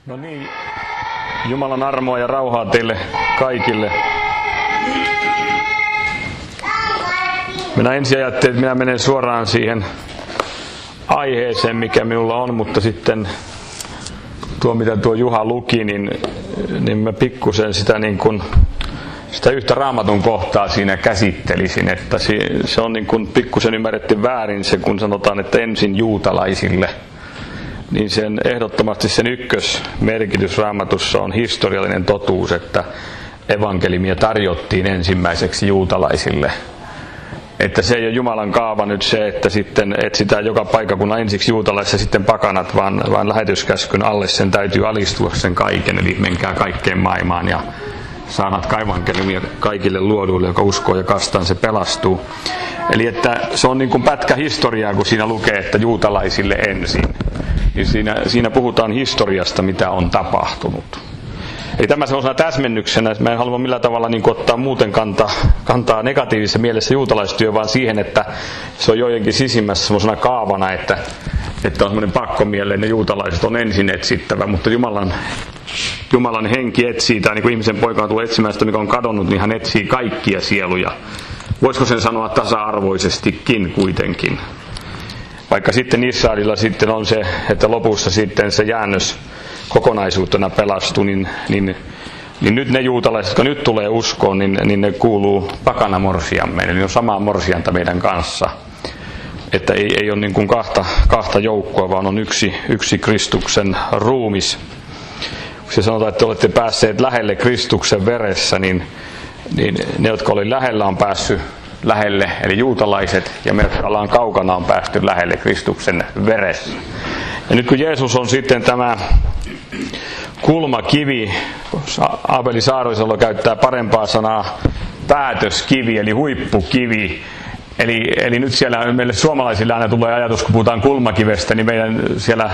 No niin, Jumalan armoa ja rauhaa teille kaikille. Minä ensin ajattelin, että minä menen suoraan siihen aiheeseen, mikä minulla on, mutta sitten tuo, mitä tuo Juha luki, niin mä pikkusen sitä yhtä Raamatun kohtaa siinä käsittelisin, että se on niin kuin pikkusen ymmärretty väärin se, kun sanotaan, että ensin juutalaisille. Niin sen ehdottomasti sen ykkösmerkitys Raamatussa on historiallinen totuus, että evankeliumia tarjottiin ensimmäiseksi juutalaisille. Että se ei ole Jumalan kaava nyt se, että sitten etsitään joka paikkakunnan ensiksi juutalaiset ja sitten pakanat, vaan lähetyskäskyn alle sen täytyy alistua sen kaiken, eli menkää kaikkeen maailmaan ja saanatkaa evankeliumia kaikille luoduille, joka uskoo ja kastaan, se pelastuu. Eli että se on niin kuin pätkä historiaa, kun siinä lukee, että juutalaisille ensin. Niin siinä puhutaan historiasta, mitä on tapahtunut. Eli tämä sellaisena täsmennyksenä, että mä en halua millään tavalla niin kuin ottaa muuten kantaa negatiivisessa mielessä juutalaistyö, vaan siihen, että se on joidenkin sisimmässä sellaisena kaavana, että on semmoinen pakkomielinen, juutalaiset on ensin etsittävä, mutta Jumalan henki etsii, tai niin kuin ihmisen poika tulee etsimään sitä, mikä on kadonnut, niin hän etsii kaikkia sieluja. Voisiko sen sanoa tasa-arvoisestikin kuitenkin? Vaikka sitten Israelilla sitten on se, että lopussa sitten se jäännös kokonaisuutena pelastuu, niin nyt ne juutalaiset, jotka nyt tulee uskoon, niin ne kuuluu pakanamorsiamme, eli ne on samaa morsianta meidän kanssa. Että ei ole niin kuin kahta joukkoa, vaan on yksi Kristuksen ruumis. Kun se sanotaan, että olette päässeet lähelle Kristuksen veressä, niin ne, jotka oli lähellä, on päässyt lähelle, eli juutalaiset, ja me, jotka ollaan kaukana, on päästy lähelle Kristuksen veressä. Ja nyt kun Jeesus on sitten tämä kulmakivi, Aapeli Saarisalo käyttää parempaa sanaa päätöskivi, eli huippukivi. Eli nyt siellä meille suomalaisille aina tulee ajatus, kun puhutaan kulmakivestä, niin meidän siellä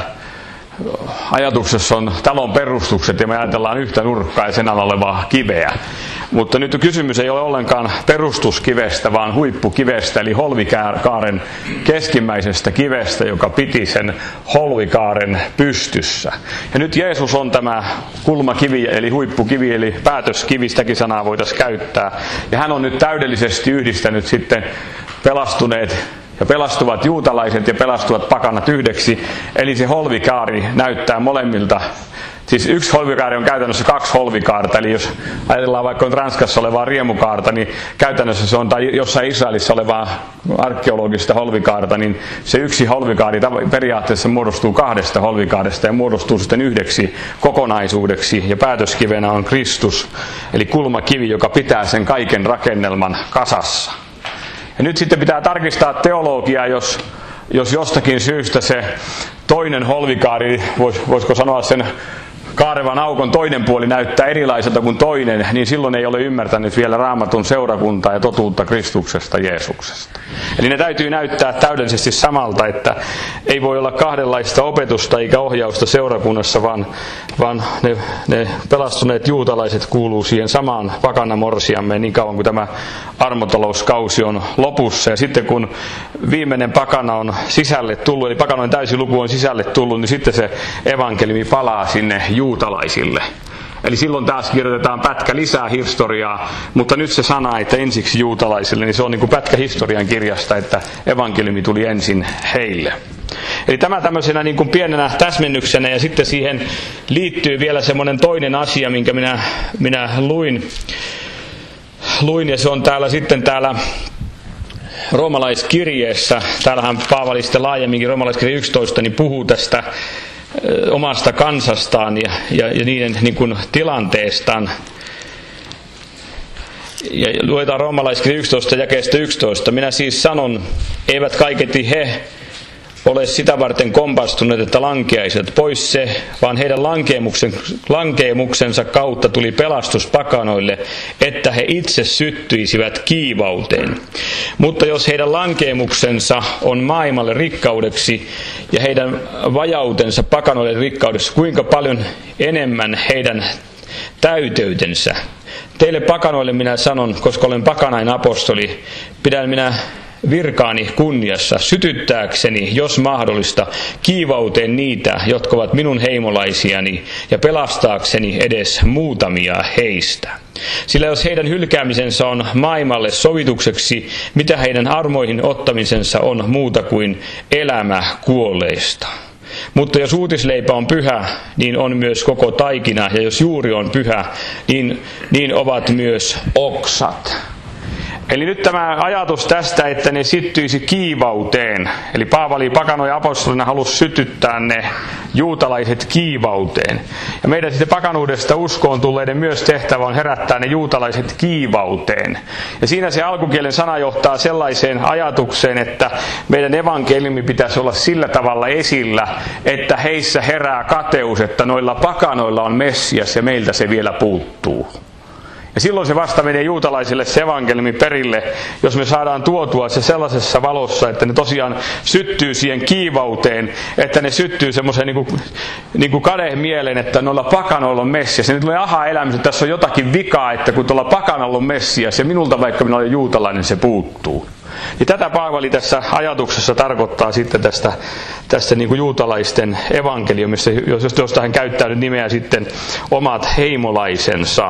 ajatuksessa on talon perustukset ja me ajatellaan yhtä nurkkaa ja sen alla olevaa kiveä. Mutta nyt kysymys ei ole ollenkaan perustuskivestä, vaan huippukivestä, eli holvikaaren keskimmäisestä kivestä, joka piti sen holvikaaren pystyssä. Ja nyt Jeesus on tämä kulmakivi, eli huippukivi, eli päätöskivi, sitäkin sanaa voitaisiin käyttää. Ja hän on nyt täydellisesti yhdistänyt sitten pelastuneet ja pelastuvat juutalaiset ja pelastuvat pakanat yhdeksi. Eli se holvikaari näyttää molemmilta. Siis yksi holvikaari on käytännössä kaksi holvikaarta. Eli jos ajatellaan vaikka Ranskassa olevaa riemukaarta, niin käytännössä se on, tai jossain Israelissa olevaa arkeologista holvikaarta, niin se yksi holvikaari periaatteessa muodostuu kahdesta holvikaaresta ja muodostuu sitten yhdeksi kokonaisuudeksi. Ja päätöskivenä on Kristus, eli kulmakivi, joka pitää sen kaiken rakennelman kasassa. Ja nyt sitten pitää tarkistaa teologiaa, jos jostakin syystä se toinen holvikaari, voisiko sanoa sen kaarevan aukon toinen puoli näyttää erilaiselta kuin toinen, niin silloin ei ole ymmärtänyt vielä Raamatun seurakuntaa ja totuutta Kristuksesta Jeesuksesta. Eli ne täytyy näyttää täydellisesti samalta, että ei voi olla kahdenlaista opetusta eikä ohjausta seurakunnassa, vaan ne pelastuneet juutalaiset kuuluu siihen samaan pakanamorsiamme niin kauan kuin tämä armotalouskausi on lopussa. Ja sitten kun viimeinen pakana on sisälle tullut, eli pakanoiden täysiluku on sisälle tullut, niin sitten se evankeliumi palaa sinne juutalaisille. Eli silloin taas kirjoitetaan pätkä lisää historiaa, mutta nyt se sana, että ensiksi juutalaisille, niin se on niin kuin pätkä historian kirjasta, että evankeliumi tuli ensin heille. Eli tämä tämmöisenä niin kuin pienenä täsmennyksenä, ja sitten siihen liittyy vielä semmoinen toinen asia, minkä minä luin, ja se on täällä roomalaiskirjeessä, täällähän Paavali sitten laajemminkin roomalaiskirje 11, niin puhuu tästä omasta kansastaan ja niiden niin kuin tilanteestaan. Ja luetaan roomalaiskirje 11 jakeesta 11. Minä siis sanon, eivät kaiketi he ole sitä varten kompastuneet, että lankeaisivat pois se, vaan heidän lankeemuksensa kautta tuli pelastus pakanoille, että he itse syttyisivät kiivauteen. Mutta jos heidän lankeemuksensa on maailmalle rikkaudeksi ja heidän vajautensa pakanoille rikkaudeksi, kuinka paljon enemmän heidän täyteytensä? Teille pakanoille minä sanon, koska olen pakanain apostoli, pidän minä virkaani kunniassa, sytyttääkseni, jos mahdollista, kiivauteen niitä, jotka ovat minun heimolaisiani, ja pelastaakseni edes muutamia heistä. Sillä jos heidän hylkäämisensä on maailmalle sovitukseksi, mitä heidän armoihin ottamisensa on muuta kuin elämä kuolleista. Mutta jos uutisleipä on pyhä, niin on myös koko taikina, ja jos juuri on pyhä, niin ovat myös oksat. Eli nyt tämä ajatus tästä, että ne syttyisi kiivauteen. Eli Paavali pakanoja apostolina halusi sytyttää ne juutalaiset kiivauteen. Ja meidän sitten pakanuudesta uskoon tulleiden myös tehtävä on herättää ne juutalaiset kiivauteen. Ja siinä se alkukielen sana johtaa sellaiseen ajatukseen, että meidän evankeliumi pitäisi olla sillä tavalla esillä, että heissä herää kateus, että noilla pakanoilla on Messias ja meiltä se vielä puuttuu. Ja silloin se vasta menee juutalaisille se evankeliumi perille, jos me saadaan tuotua se sellaisessa valossa, että ne tosiaan syttyy siihen kiivauteen, että ne syttyy semmoiseen niin kuin kadehmieleen, että noilla pakanoilla on Messias. Ja nyt tulee aha-elämys, että tässä on jotakin vikaa, että kun tuolla pakanoilla on Messias ja minulta vaikka minä olen juutalainen, se puuttuu. Ja tätä Paavali tässä ajatuksessa tarkoittaa sitten tästä niin kuin juutalaisten evankeliumissa, josta hän käyttää nyt nimeä sitten omat heimolaisensa.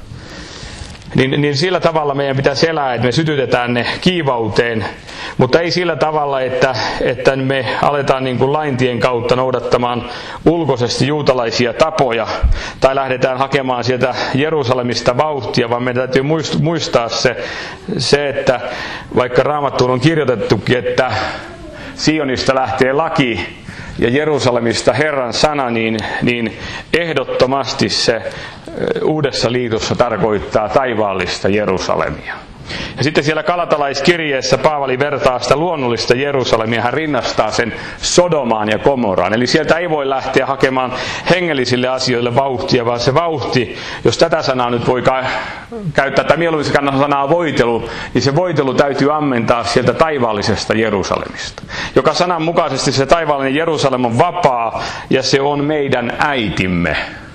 Niin sillä tavalla meidän pitäisi elää, että me sytytetään ne kiivauteen, mutta ei sillä tavalla, että me aletaan niin kuin laintien kautta noudattamaan ulkoisesti juutalaisia tapoja tai lähdetään hakemaan sieltä Jerusalemista vauhtia, vaan meidän täytyy muistaa se, että vaikka Raamattuun on kirjoitettukin, että Sionista lähtee laki ja Jerusalemista Herran sana, niin ehdottomasti se Uudessa liitossa tarkoittaa taivaallista Jerusalemia. Ja sitten siellä Galatalaiskirjeessä Paavali vertaa sitä luonnollista Jerusalemia, hän rinnastaa sen Sodomaan ja Gomorraan. Eli sieltä ei voi lähteä hakemaan hengellisille asioille vauhtia, vaan se vauhti, jos tätä sanaa nyt voi käyttää, tai mieluummin kannattaa sanaa voitelu, niin se voitelu täytyy ammentaa sieltä taivaallisesta Jerusalemista. Joka sanan mukaisesti se taivaallinen Jerusalem on vapaa ja se on meidän äitimme.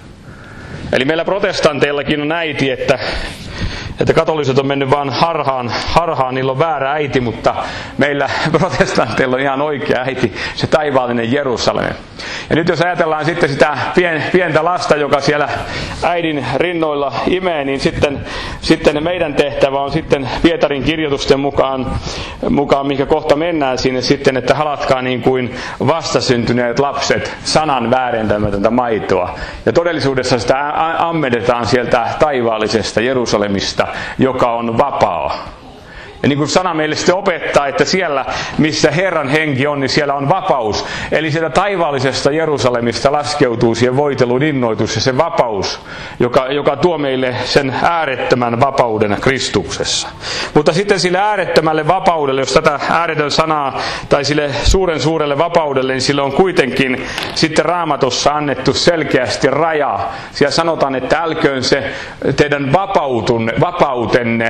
Eli meillä protestanteillakin on äiti, että katoliset on mennyt vaan harhaan, niillä on väärä äiti, mutta meillä protestanteilla on ihan oikea äiti, se taivaallinen Jerusalem. Ja nyt jos ajatellaan sitten sitä pientä lasta, joka siellä äidin rinnoilla imee, niin sitten meidän tehtävä on sitten Pietarin kirjoitusten mukaan, mikä kohta mennään sinne sitten, että halatkaa niin kuin vastasyntyneet lapset sanan väärentämätöntä maitoa. Ja todellisuudessa sitä ammennetaan sieltä taivaallisesta Jerusalemista, joka on vapaa. Ja niin kuin sana meille sitten opettaa, että siellä, missä Herran henki on, niin siellä on vapaus. Eli sieltä taivaallisesta Jerusalemista laskeutuu siihen voitelun innoitus ja se vapaus, joka tuo meille sen äärettömän vapauden Kristuksessa. Mutta sitten sille äärettömälle vapaudelle, jos tätä ääretön sanaa, tai sille suurelle vapaudelle, niin sille on kuitenkin sitten Raamatussa annettu selkeästi raja. Siellä sanotaan, että älköön se teidän vapautenne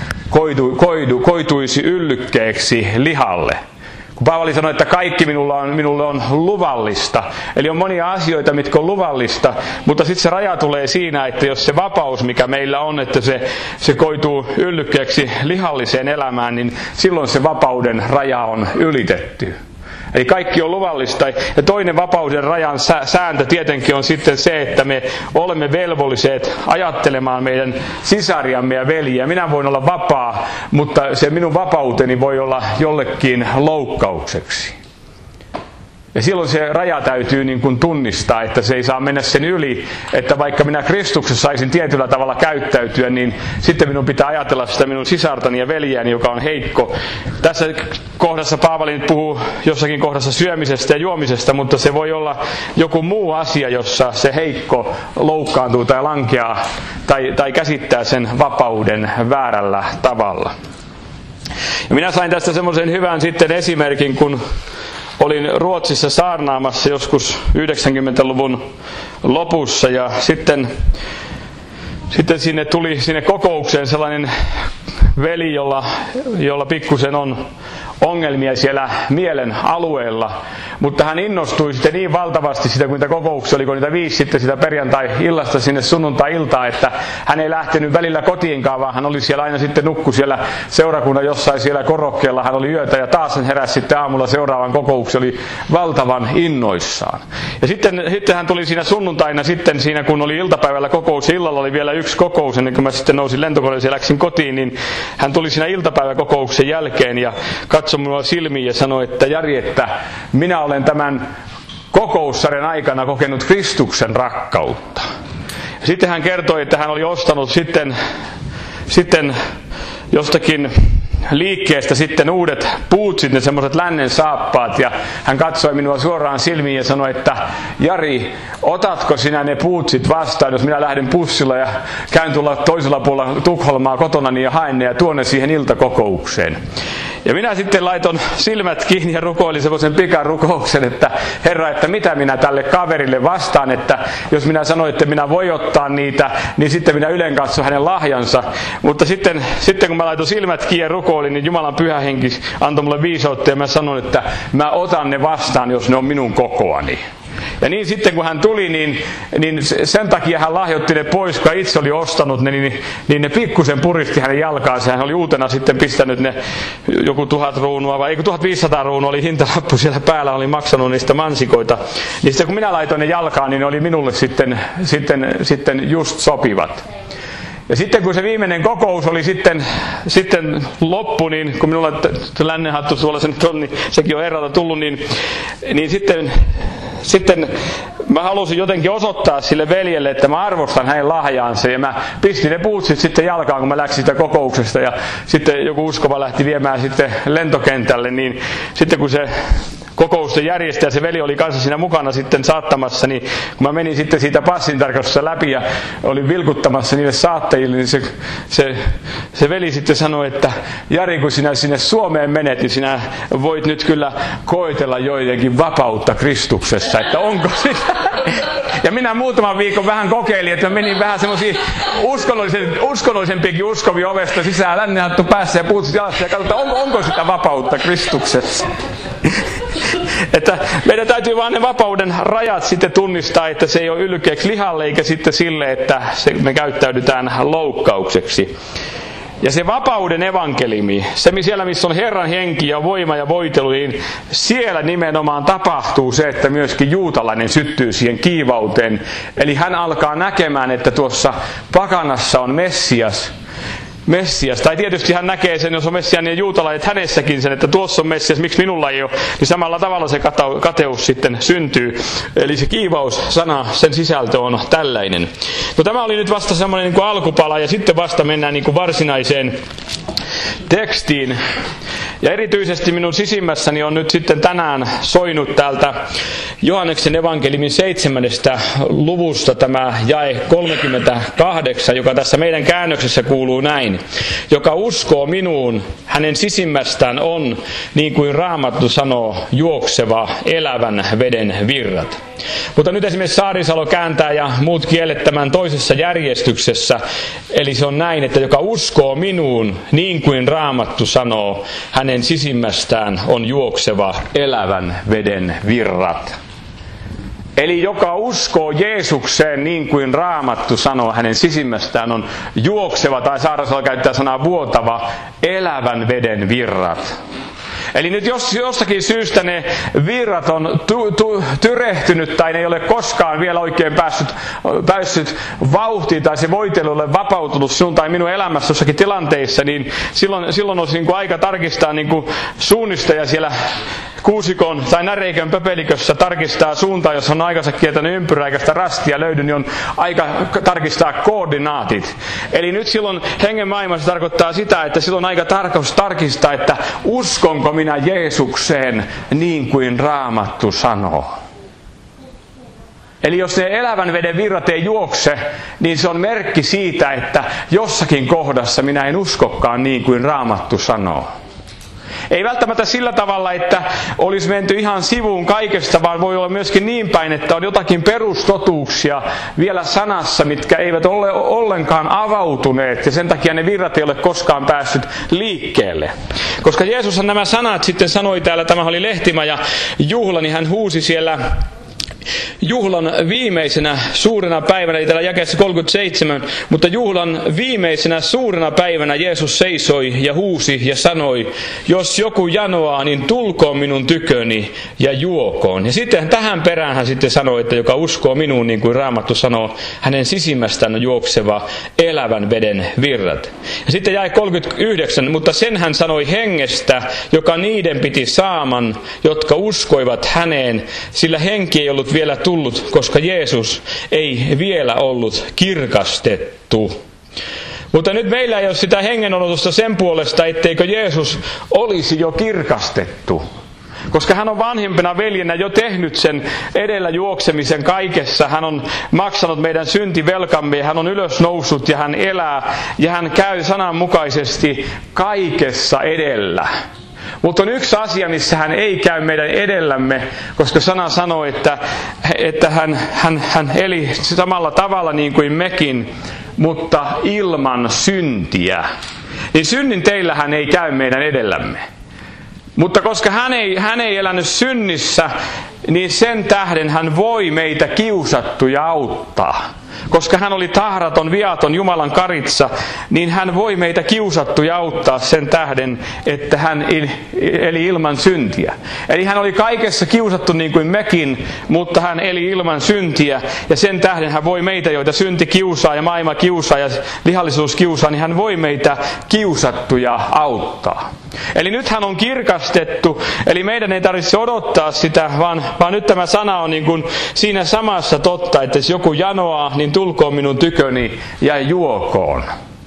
koituisi yllykkeeksi lihalle. Kun Paavali sanoi, että kaikki minulle on luvallista. Eli on monia asioita, mitkä on luvallista, mutta sitten se raja tulee siinä, että jos se vapaus, mikä meillä on, että se koituu yllykkeeksi lihalliseen elämään, niin silloin se vapauden raja on ylitetty. Eli kaikki on luvallista. Ja toinen vapauden rajan sääntö tietenkin on sitten se, että me olemme velvolliset ajattelemaan meidän sisariamme ja veljiä. Minä voin olla vapaa, mutta se minun vapauteni voi olla jollekin loukkaukseksi. Ja silloin se raja täytyy niin kuin tunnistaa, että se ei saa mennä sen yli, että vaikka minä Kristuksessa saisin tietyllä tavalla käyttäytyä, niin sitten minun pitää ajatella sitä minun sisartani ja veljääni, joka on heikko. Tässä kohdassa Paavali puhuu jossakin kohdassa syömisestä ja juomisesta, mutta se voi olla joku muu asia, jossa se heikko loukkaantuu tai lankeaa tai käsittää sen vapauden väärällä tavalla. Ja minä sain tästä semmoisen hyvän sitten esimerkin, kun olin Ruotsissa saarnaamassa joskus 90-luvun lopussa ja sitten tuli sinne kokoukseen sellainen veli, jolla pikkusen ongelmia siellä mielen alueella, mutta hän innostui sitten niin valtavasti sitä, kun niitä kokouksia oliko niitä 5 sitten sitä perjantai-illasta sinne sunnuntai-iltaan, että hän ei lähtenyt välillä kotiinkaan, vaan hän oli siellä aina sitten nukku siellä seurakunnan jossain siellä korokkeella, hän oli yötä ja taas hän heräsi sitten aamulla seuraavan kokouksen, oli valtavan innoissaan. Ja sitten hän tuli siinä sunnuntaina sitten siinä, kun oli iltapäivällä kokous, illalla oli vielä yksi kokous, ennen kuin mä sitten nousin lentokoneeseen ja läksin kotiin, niin hän tuli siinä iltapäiväkokouksen jälkeen ja katsoi minua silmiin ja sanoi, että Jari, että minä olen tämän kokoussarjan aikana kokenut Kristuksen rakkautta. Ja sitten hän kertoi, että hän oli ostanut sitten jostakin liikkeestä sitten uudet puutsit, ne semmoiset lännen saappaat, ja hän katsoi minua suoraan silmiin ja sanoi, että Jari, otatko sinä ne puutsit vastaan, jos minä lähden bussilla ja käyn tulla toisella puolella Tukholmaa kotonani ja haen ne ja tuon ne siihen iltakokoukseen. Ja minä sitten laitoin silmät kiinni ja rukoilin semmoisen pikarukouksen, että Herra, että mitä minä tälle kaverille vastaan, että jos minä sanoin, että minä voi ottaa niitä, niin sitten minä ylen katson hänen lahjansa. Mutta sitten kun mä laitoin silmät kiinni ja rukoilin, niin Jumalan pyhä henki antoi mulle viisautta ja mä sanoin, että mä otan ne vastaan, jos ne on minun kokoani. Ja niin sitten kun hän tuli, niin sen takia hän lahjoitti ne pois, kun itse oli ostanut ne, niin ne pikkusen puristi hänen jalkaansa. Hän oli uutena sitten pistänyt ne joku 1000 kruunua, vai 1500 kruunua oli hintalappu siellä päällä, oli maksanut niistä mansikoita. Niin sitten kun minä laitoin ne jalkaan, niin ne oli minulle sitten just sopivat. Ja sitten kun se viimeinen kokous oli sitten loppu, niin kun minulla lännenhattu tuolla sen on, niin sekin on erältä tullut, niin sitten mä halusin jotenkin osoittaa sille veljelle, että mä arvostan hänen lahjaansa. Ja mä pistin ne puutsit sitten jalkaan, kun mä läksin sitä kokouksesta. Ja sitten joku uskova lähti viemään sitten lentokentälle, niin sitten kun se kokousten järjestäjä, se veli oli kanssa siinä mukana sitten saattamassa, niin kun mä menin sitten siitä passintarkastusta läpi ja olin vilkuttamassa niille saattajille, niin se veli sitten sanoi, että Jari, kun sinä sinne Suomeen menet, niin sinä voit nyt kyllä koetella joidenkin vapautta Kristuksessa, että onko sitä. Ja minä muutaman viikon vähän kokeilin, että mä menin vähän semmoisiin uskonnollisempiakin uskovia ovesta sisään, lännenhattu päässä ja puutsit jalassa ja katsotaan, onko sitä vapautta Kristuksessa. Että meidän täytyy vaan ne vapauden rajat sitten tunnistaa, että se ei ole ylkeäksi lihalle eikä sitten sille, että me käyttäydytään loukkaukseksi. Ja se vapauden evankeliumi, se siellä missä on Herran henki ja voima ja voitelu, niin siellä nimenomaan tapahtuu se, että myöskin juutalainen syttyy siihen kiivauteen. Eli hän alkaa näkemään, että tuossa pakanassa on Messias, tai tietysti hän näkee sen, jos on messiaaninen juutalainen, että hänessäkin sen, että tuossa on Messias, miksi minulla ei ole, niin samalla tavalla se kateus sitten syntyy. Eli se kiivaus-sana, sen sisältö on tällainen. No tämä oli nyt vasta semmoinen niin kuin alkupala, ja sitten vasta mennään niin kuin varsinaiseen tekstiin. Ja erityisesti minun sisimmässäni on nyt sitten tänään soinut täältä Johanneksen evankeliumin 7. luvusta tämä jae 38, joka tässä meidän käännöksessä kuuluu näin. Joka uskoo minuun, hänen sisimmästään on, niin kuin Raamattu sanoo, juokseva elävän veden virrat. Mutta nyt esimerkiksi Saarisalo kääntää ja muut kielet tämän toisessa järjestyksessä. Eli se on näin, että joka uskoo minuun, niin kuin Raamattu sanoo, hänen sisimmästään on juokseva elävän veden virrat. Eli joka uskoo Jeesukseen, niin kuin Raamattu sanoo, hänen sisimmästään on juokseva, tai Saarisalo käyttää sanaa vuotava, elävän veden virrat. Eli nyt jos jostakin syystä ne virrat on tyrehtynyt tai ne ei ole koskaan vielä oikein päässyt vauhtiin tai se voitelu ole vapautunut sinun tai minun elämässä jossakin tilanteissa, niin silloin olisi niin kuin aika tarkistaa niin kuin suunnistaja siellä kuusikon tai näreikön pöpelikössä tarkistaa suuntaa, jos on aikansa kiertänyt ympyrää eikä sitä rastia löydy, niin on aika tarkistaa koordinaatit. Eli nyt silloin hengen maailmassa tarkoittaa sitä, että silloin on aika tarkistaa, että uskonko minä Jeesukseen niin kuin Raamattu sanoo. Eli jos ne elävän veden virrat ei juokse, niin se on merkki siitä, että jossakin kohdassa minä en uskokaan niin kuin Raamattu sanoo. Ei välttämättä sillä tavalla, että olisi menty ihan sivuun kaikesta, vaan voi olla myöskin niin päin, että on jotakin perustotuuksia vielä sanassa, mitkä eivät ole ollenkaan avautuneet, ja sen takia ne virrat ei ole koskaan päässyt liikkeelle. Koska Jeesushan nämä sanat sitten sanoi täällä, tämä oli lehtimaja juhla, niin hän huusi siellä juhlan viimeisenä suurena päivänä, eli täällä jakeessa 37, mutta juhlan viimeisenä suurena päivänä Jeesus seisoi ja huusi ja sanoi, jos joku janoaa, niin tulkoon minun tyköni ja juokoon. Ja sitten tähän perään hän sitten sanoi, että joka uskoo minuun, niin kuin Raamattu sanoo, hänen sisimmästään on juokseva elävän veden virrat. Ja sitten jäi 39, mutta sen hän sanoi hengestä, joka niiden piti saaman, jotka uskoivat häneen, sillä henki ei ollut vielä tullut, koska Jeesus ei vielä ollut kirkastettu. Mutta nyt meillä ei ole sitä hengenodotusta sen puolesta, etteikö Jeesus olisi jo kirkastettu. Koska hän on vanhimpana veljenä jo tehnyt sen edellä juoksemisen kaikessa. Hän on maksanut meidän syntivelkamme, hän on ylösnoussut ja hän elää ja hän käy sananmukaisesti kaikessa edellä. Mutta on yksi asia, missä hän ei käy meidän edellämme, koska sana sanoo, että hän eli samalla tavalla niin kuin mekin, mutta ilman syntiä. Niin synnin teillä hän ei käy meidän edellämme. Mutta koska hän ei elänyt synnissä, niin sen tähden hän voi meitä kiusattuja auttaa. Koska hän oli tahraton, viaton Jumalan karitsa, niin hän voi meitä kiusattuja auttaa sen tähden, että hän eli ilman syntiä. Eli hän oli kaikessa kiusattu niin kuin mekin, mutta hän eli ilman syntiä. Ja sen tähden hän voi meitä, joita synti kiusaa ja maailma kiusaa ja lihallisuus kiusaa, niin hän voi meitä kiusattuja auttaa. Eli nyt hän on kirkastettu, eli meidän ei tarvitse odottaa sitä, vaan nyt tämä sana on niin kuin siinä samassa totta, että jos joku janoaa, niin tulkoon minun tyköni ja juokoon.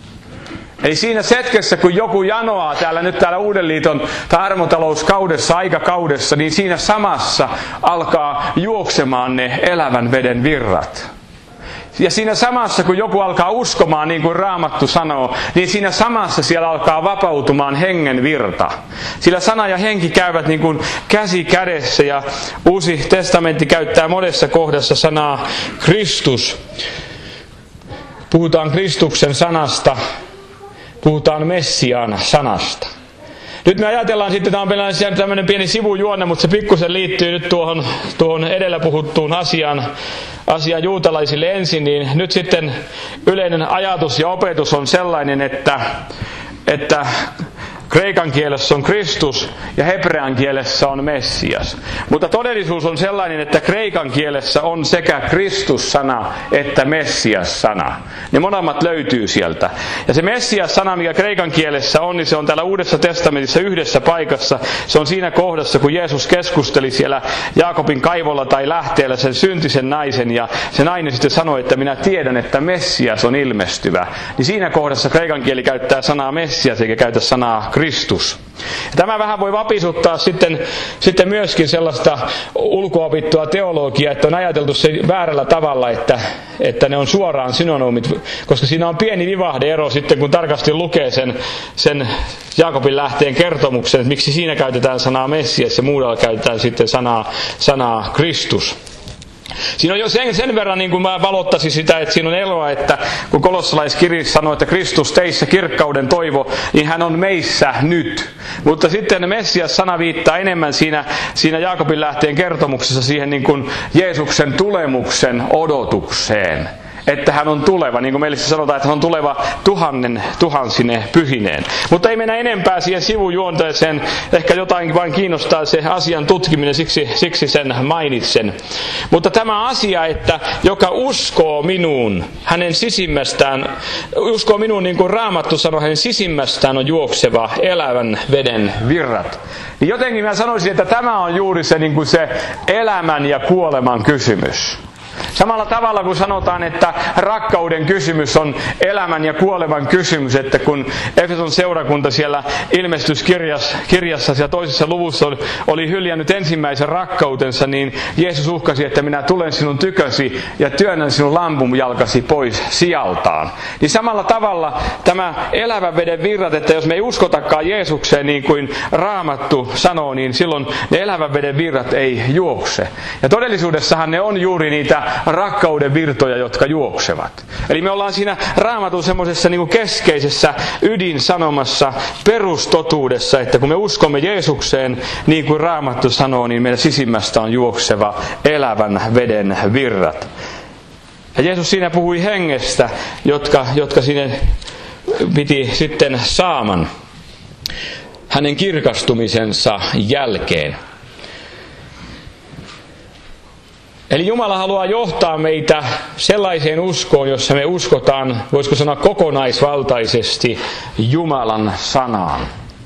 Eli siinä hetkessä, kun joku janoaa täällä Uuden liiton tai armotalouskaudessa, aikakaudessa, niin siinä samassa alkaa juoksemaan ne elävän veden virrat. Ja siinä samassa, kun joku alkaa uskomaan, niin kuin Raamattu sanoo, niin siinä samassa siellä alkaa vapautumaan hengen virta. Sillä sana ja henki käyvät niin kuin käsi kädessä, ja Uusi testamentti käyttää monessa kohdassa sanaa Kristus. Puhutaan Kristuksen sanasta, puhutaan Messiaan sanasta. Nyt me ajatellaan sitten, tämä on tämmöinen pieni sivujuonne, mutta se pikkusen liittyy nyt tuohon edellä puhuttuun asiaan juutalaisille ensin, niin nyt sitten yleinen ajatus ja opetus on sellainen, että kreikan kielessä on Kristus ja hebrean kielessä on Messias. Mutta todellisuus on sellainen, että kreikan kielessä on sekä Kristus-sana että Messias-sana. Ne molemmat löytyy sieltä. Ja se Messias-sana, mikä kreikan kielessä on, niin se on täällä Uudessa testamentissa yhdessä paikassa. Se on siinä kohdassa, kun Jeesus keskusteli siellä Jaakobin kaivolla tai lähteellä sen syntisen naisen. Ja se nainen sitten sanoi, että minä tiedän, että Messias on ilmestyvä. Niin siinä kohdassa kreikan kieli käyttää sanaa Messias eikä käytä sanaa Kristus. Tämä vähän voi vapisuttaa sitten myöskin sellaista ulkoopittua teologiaa, että on ajateltu se väärällä tavalla, että ne on suoraan synonyymit, koska siinä on pieni vivahde-ero sitten, kun tarkasti lukee sen Jaakobin lähteen kertomuksen, että miksi siinä käytetään sanaa Messias ja muualla käytetään sitten sanaa Kristus. Siinä on jo sen verran, niin kuin mä valottaisin sitä, että siinä on eroa, että kun kolossalaiskirjassa sanoo, että Kristus teissä kirkkauden toivo, niin hän on meissä nyt. Mutta sitten Messias-sana viittaa enemmän siinä Jaakobin lähteen kertomuksessa siihen niin kuin Jeesuksen tulemuksen odotukseen. Että hän on tuleva, niin kuin meille sanotaan, että hän on tuleva tuhansine pyhineen. Mutta ei mennä enempää siihen sivujuonteeseen, ehkä jotain vain kiinnostaa se asian tutkiminen, siksi sen mainitsen. Mutta tämä asia, että joka uskoo minuun, hänen sisimmästään, uskoo minuun niin kuin Raamattu sanoo, hänen sisimmästään on juokseva elävän veden virrat. Niin jotenkin mä sanoisin, että tämä on juuri se, niin kuin se elämän ja kuoleman kysymys. Samalla tavalla kuin sanotaan, että rakkauden kysymys on elämän ja kuoleman kysymys, että kun Efeson seurakunta siellä ilmestyskirjassa ja toisessa luvussa oli hyljännyt ensimmäisen rakkautensa, niin Jeesus uhkasi, että minä tulen sinun tykösi ja työnnän sinun lampumjalkasi pois sijaltaan. Niin samalla tavalla tämä elävän veden virrat, että jos me ei uskotakaan Jeesukseen niin kuin Raamattu sanoo, niin silloin ne elävän veden virrat ei juokse. Ja todellisuudessahan ne on juuri niitä rakkauden virtoja, jotka juoksevat. Eli me ollaan siinä Raamatun semmoisessa niin kuin keskeisessä ydinsanomassa, perustotuudessa, että kun me uskomme Jeesukseen, niin kuin Raamattu sanoo, niin meidän sisimmästä on juokseva elävän veden virrat. Ja Jeesus siinä puhui hengestä, jotka sinne piti sitten saaman hänen kirkastumisensa jälkeen. Eli Jumala haluaa johtaa meitä sellaiseen uskoon, jossa me uskotaan, voisiko sanoa kokonaisvaltaisesti Jumalan sanaan.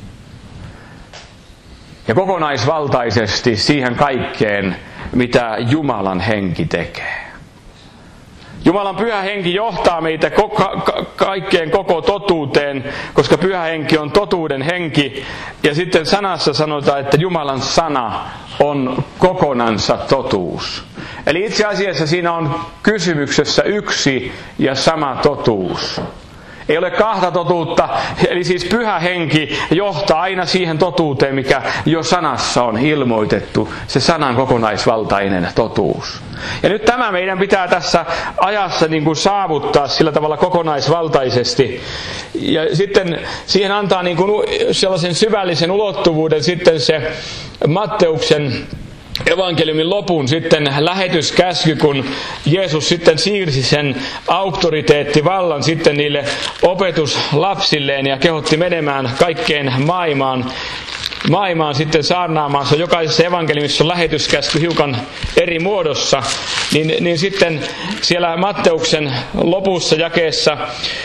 Ja kokonaisvaltaisesti siihen kaikkeen, mitä Jumalan henki tekee. Jumalan pyhä henki johtaa meitä kaikkeen koko totuuteen, koska pyhä henki on totuuden henki. Ja sitten sanassa sanotaan, että Jumalan sana on kokonansa totuus. Eli itse asiassa siinä on kysymyksessä yksi ja sama totuus. Ei ole kahta totuutta, eli siis pyhä henki johtaa aina siihen totuuteen, mikä jo sanassa on ilmoitettu, se sanan kokonaisvaltainen totuus. Ja nyt tämä meidän pitää tässä ajassa niin kuin saavuttaa sillä tavalla kokonaisvaltaisesti. Ja sitten siihen antaa niin kuin sellaisen syvällisen ulottuvuuden sitten se Matteuksen evankeliumin lopun sitten lähetyskäsky, kun Jeesus sitten siirsi sen auktoriteettivallan sitten niille opetuslapsilleen ja kehotti menemään kaikkeen maailmaan sitten saarnaamaan. Se on jokaisessa evankeliumissa on lähetyskäsky hiukan eri muodossa. Niin sitten siellä Matteuksen lopussa jakeessa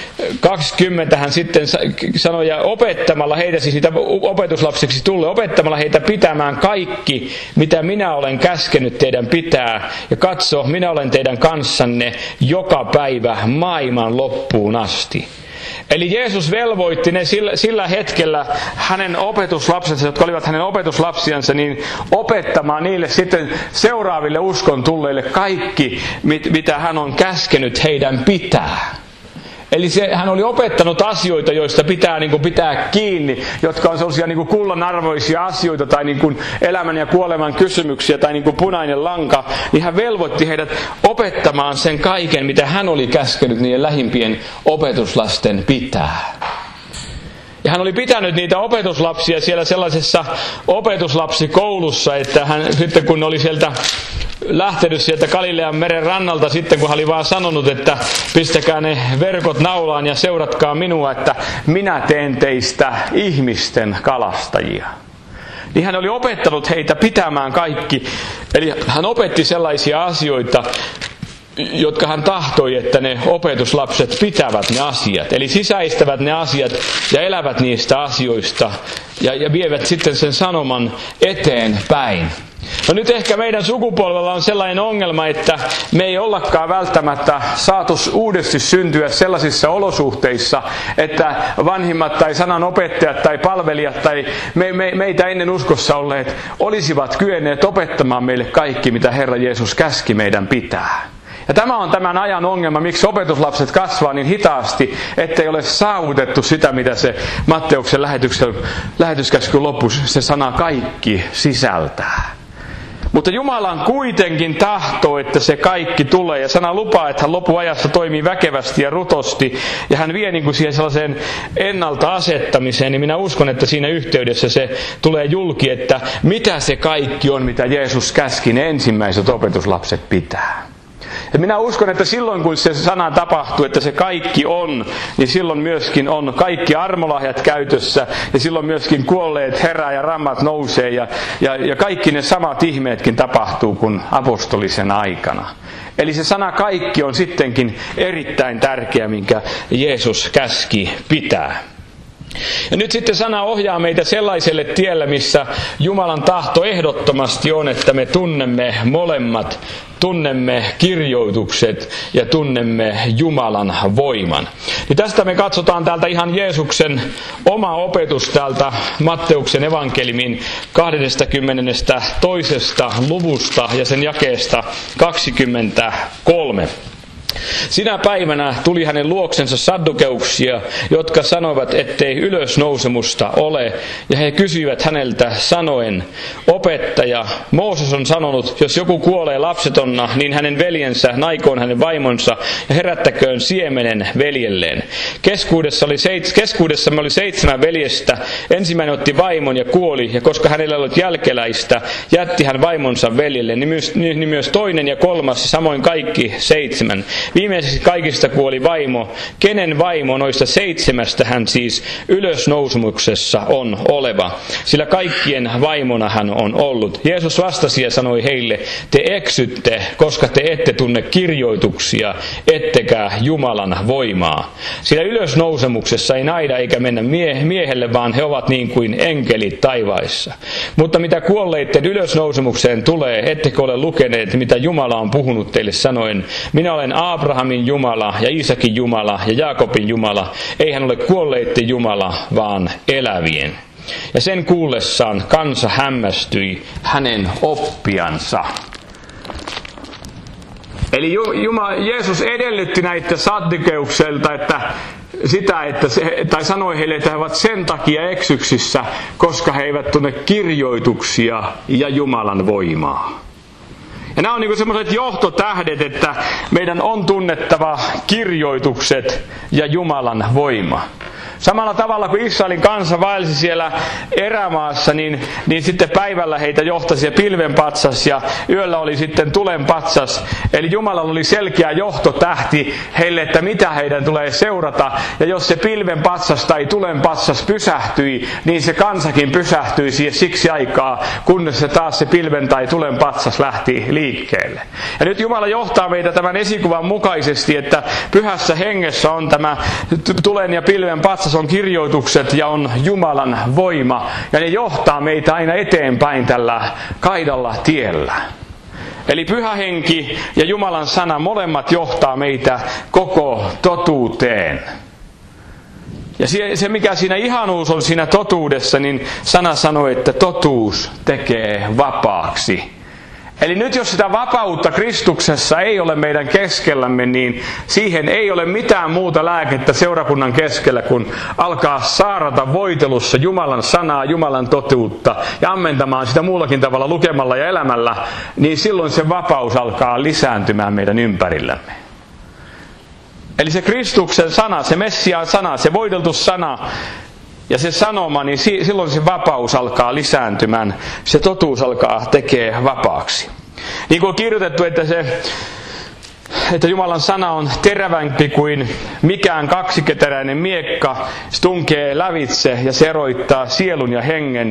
20 hän sitten sanoi, ja opettamalla heitä, siis niitä opetuslapsiksi tulee, opettamalla heitä pitämään kaikki, mitä minä olen käskenyt teidän pitää. Ja katso, minä olen teidän kanssanne joka päivä maailman loppuun asti. Eli Jeesus velvoitti ne sillä hetkellä hänen opetuslapsensa, jotka olivat hänen opetuslapsiansa, niin opettamaan niille sitten seuraaville uskon tulleille kaikki, mitä hän on käskenyt heidän pitää. Eli hän oli opettanut asioita, joista pitää pitää kiinni, jotka on sellaisia kullanarvoisia asioita tai elämän ja kuoleman kysymyksiä tai punainen lanka. Niin hän velvoitti heidät opettamaan sen kaiken, mitä hän oli käskenyt niiden lähimpien opetuslasten pitää. Ja hän oli pitänyt niitä opetuslapsia siellä sellaisessa opetuslapsikoulussa, että hän sitten kun oli lähtenyt sieltä Galilean meren rannalta sitten, kun hän oli vaan sanonut, että pistäkää ne verkot naulaan ja seuratkaa minua, että minä teen teistä ihmisten kalastajia. Niin hän oli opettanut heitä pitämään kaikki. Eli hän opetti sellaisia asioita, jotka hän tahtoi, että ne opetuslapset pitävät ne asiat. Eli sisäistävät ne asiat ja elävät niistä asioista ja vievät sitten sen sanoman eteenpäin. No nyt ehkä meidän sukupolvella on sellainen ongelma, että me ei ollakaan välttämättä saatu uudesti syntyä sellaisissa olosuhteissa, että vanhimmat tai sananopettajat tai palvelijat tai meitä ennen uskossa olleet olisivat kyenneet opettamaan meille kaikki, mitä Herra Jeesus käski meidän pitää. Ja tämä on tämän ajan ongelma, miksi opetuslapset kasvaa niin hitaasti, ettei ole saavutettu sitä, mitä se Matteuksen lähetyskäskyn lopussa se sana kaikki sisältää. Mutta Jumalan kuitenkin tahtoo, että se kaikki tulee. Ja sana lupaa, että hän lopuajassa toimii väkevästi ja rutosti. Ja hän vie siihen sellaiseen ennalta asettamiseen. Niin minä uskon, että siinä yhteydessä se tulee julki, että mitä se kaikki on, mitä Jeesus käski ne ensimmäiset opetuslapset pitää. Ja minä uskon, että silloin kun se sana tapahtuu, että se kaikki on, niin silloin myöskin on kaikki armolahjat käytössä. Ja silloin myöskin kuolleet herää ja rammat nousee ja kaikki ne samat ihmeetkin tapahtuu kuin apostolisen aikana. Eli se sana kaikki on sittenkin erittäin tärkeä, minkä Jeesus käski pitää. Ja nyt sitten sana ohjaa meitä sellaiselle tielle, missä Jumalan tahto ehdottomasti on, että me tunnemme molemmat, tunnemme kirjoitukset ja tunnemme Jumalan voiman. Ja tästä me katsotaan täältä ihan Jeesuksen oma opetus täältä Matteuksen evankeliumin 22. luvusta ja sen jakeesta 23. Sinä päivänä tuli hänen luoksensa saddukeuksia, jotka sanoivat, ettei ylösnousemusta ole, ja he kysyivät häneltä sanoen, opettaja, Mooses on sanonut, jos joku kuolee lapsetonna, niin hänen veljensä naikoon hänen vaimonsa ja herättäköön siemenen veljelleen. Keskuudessamme oli 7 veljestä, ensimmäinen otti vaimon ja kuoli, ja koska hänellä ei ollut jälkeläistä, jätti hän vaimonsa veljelle, niin myös toinen ja kolmas, ja samoin kaikki 7. Viimeiseksi kaikista kuoli vaimo. Kenen vaimo noista 7 hän siis ylösnousemuksessa on oleva? Sillä kaikkien vaimona hän on ollut. Jeesus vastasi ja sanoi heille, te eksytte, koska te ette tunne kirjoituksia, ettekä Jumalan voimaa. Sillä ylösnousemuksessa ei naida eikä mennä miehelle, vaan he ovat niin kuin enkelit taivaissa. Mutta mitä kuolleiden ylösnousemukseen tulee, ettekö ole lukeneet, mitä Jumala on puhunut teille sanoen, minä olen Abrahamin Jumala ja Iisakin Jumala ja Jaakobin Jumala. Ei hän ole kuolleiden Jumala, vaan elävien. Ja sen kuullessaan kansa hämmästyi hänen oppiansa. Eli Jeesus edellytti näitä saddukeukselta, tai sanoi heille, että he ovat sen takia eksyksissä, koska he eivät tunne kirjoituksia ja Jumalan voimaa. Ja nämä on niin kuin sellaiset johtotähdet, että meidän on tunnettava kirjoitukset ja Jumalan voima. Samalla tavalla kuin Israelin kansa vaelsi siellä erämaassa, niin sitten päivällä heitä johtasi se pilvenpatsas ja yöllä oli sitten tulenpatsas. Eli Jumalalla oli selkeä johtotähti heille, että mitä heidän tulee seurata. Ja jos se pilvenpatsas tai tulenpatsas pysähtyi, niin se kansakin pysähtyi siksi aikaa, kunnes se taas se pilven tai tulenpatsas lähti liikkeelle. Ja nyt Jumala johtaa meitä tämän esikuvan mukaisesti, että pyhässä hengessä on tämä tulen ja pilven patsas, on kirjoitukset ja on Jumalan voima. Ja ne johtaa meitä aina eteenpäin tällä kaidalla tiellä. Eli pyhä henki ja Jumalan sana molemmat johtaa meitä koko totuuteen. Ja se mikä siinä ihanuus on siinä totuudessa, niin sana sanoo, että totuus tekee vapaaksi. Eli nyt jos sitä vapautta Kristuksessa ei ole meidän keskellämme, niin siihen ei ole mitään muuta lääkettä seurakunnan keskellä, kun alkaa saarata voitelussa Jumalan sanaa, Jumalan totuutta ja ammentamaan sitä muullakin tavalla lukemalla ja elämällä, niin silloin se vapaus alkaa lisääntymään meidän ympärillämme. Eli se Kristuksen sana, se Messiaan sana, se voideltu sana, ja se sanoma, niin silloin se vapaus alkaa lisääntymään, se totuus alkaa tekee vapaaksi. Niin kuin on kirjoitettu, että Jumalan sana on terävämpi kuin mikään kaksiketeräinen miekka, se tunkee lävitse ja se eroittaa sielun ja hengen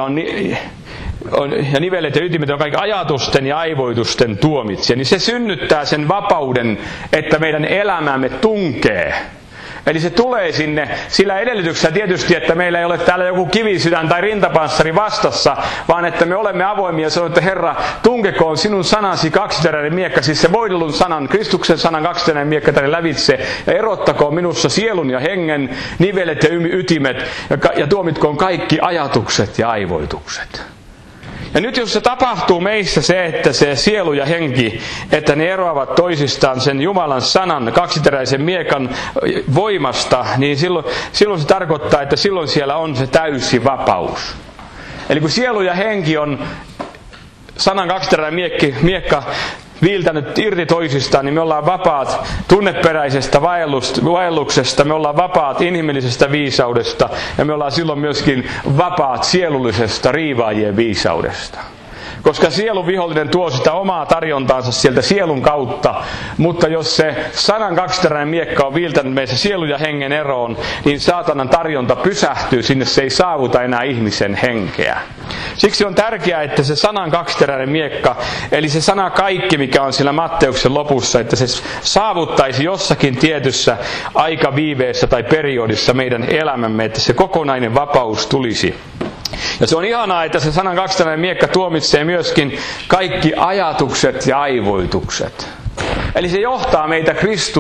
ja nivelet ja ytimet on kaikki ajatusten ja aivoitusten tuomitsija. Niin se synnyttää sen vapauden, että meidän elämämme tunkee. Eli se tulee sinne sillä edellytyksellä tietysti, että meillä ei ole täällä joku kivisydän tai rintapanssari vastassa, vaan että me olemme avoimia ja sanoo, että Herra, tunkekoon sinun sanasi kaksiteräinen miekka, siis se voidellun sanan, Kristuksen sanan kaksiteräinen miekka tänne lävitse, ja erottakoon minussa sielun ja hengen, nivelet ja ytimet, ja tuomitkoon kaikki ajatukset ja aivoitukset. Ja nyt jos se tapahtuu meissä se, että se sielu ja henki, että ne eroavat toisistaan sen Jumalan sanan kaksiteräisen miekan voimasta, niin silloin se tarkoittaa, että silloin siellä on se täysi vapaus. Eli kun sielu ja henki on sanan kaksiteräinen miekka viiltänyt irti toisistaan, niin me ollaan vapaat tunneperäisestä vaelluksesta, me ollaan vapaat inhimillisestä viisaudesta ja me ollaan silloin myöskin vapaat sielullisesta riivaajien viisaudesta. Koska sielun vihollinen tuo sitä omaa tarjontaansa sieltä sielun kautta, mutta jos se sanan kaksiteräinen miekka on viiltänyt meissä sielun ja hengen eroon, niin saatanan tarjonta pysähtyy sinne, se ei saavuta enää ihmisen henkeä. Siksi on tärkeää, että se sanan kaksiteräinen miekka, eli se sana kaikki, mikä on siellä Matteuksen lopussa, että se saavuttaisi jossakin tietyssä aikaviiveessä tai periodissa meidän elämämme, että se kokonainen vapaus tulisi. Ja se on ihanaa, että se sanan kaksiteräinen miekka tuomitsee myöskin kaikki ajatukset ja aivoitukset. Eli se johtaa meitä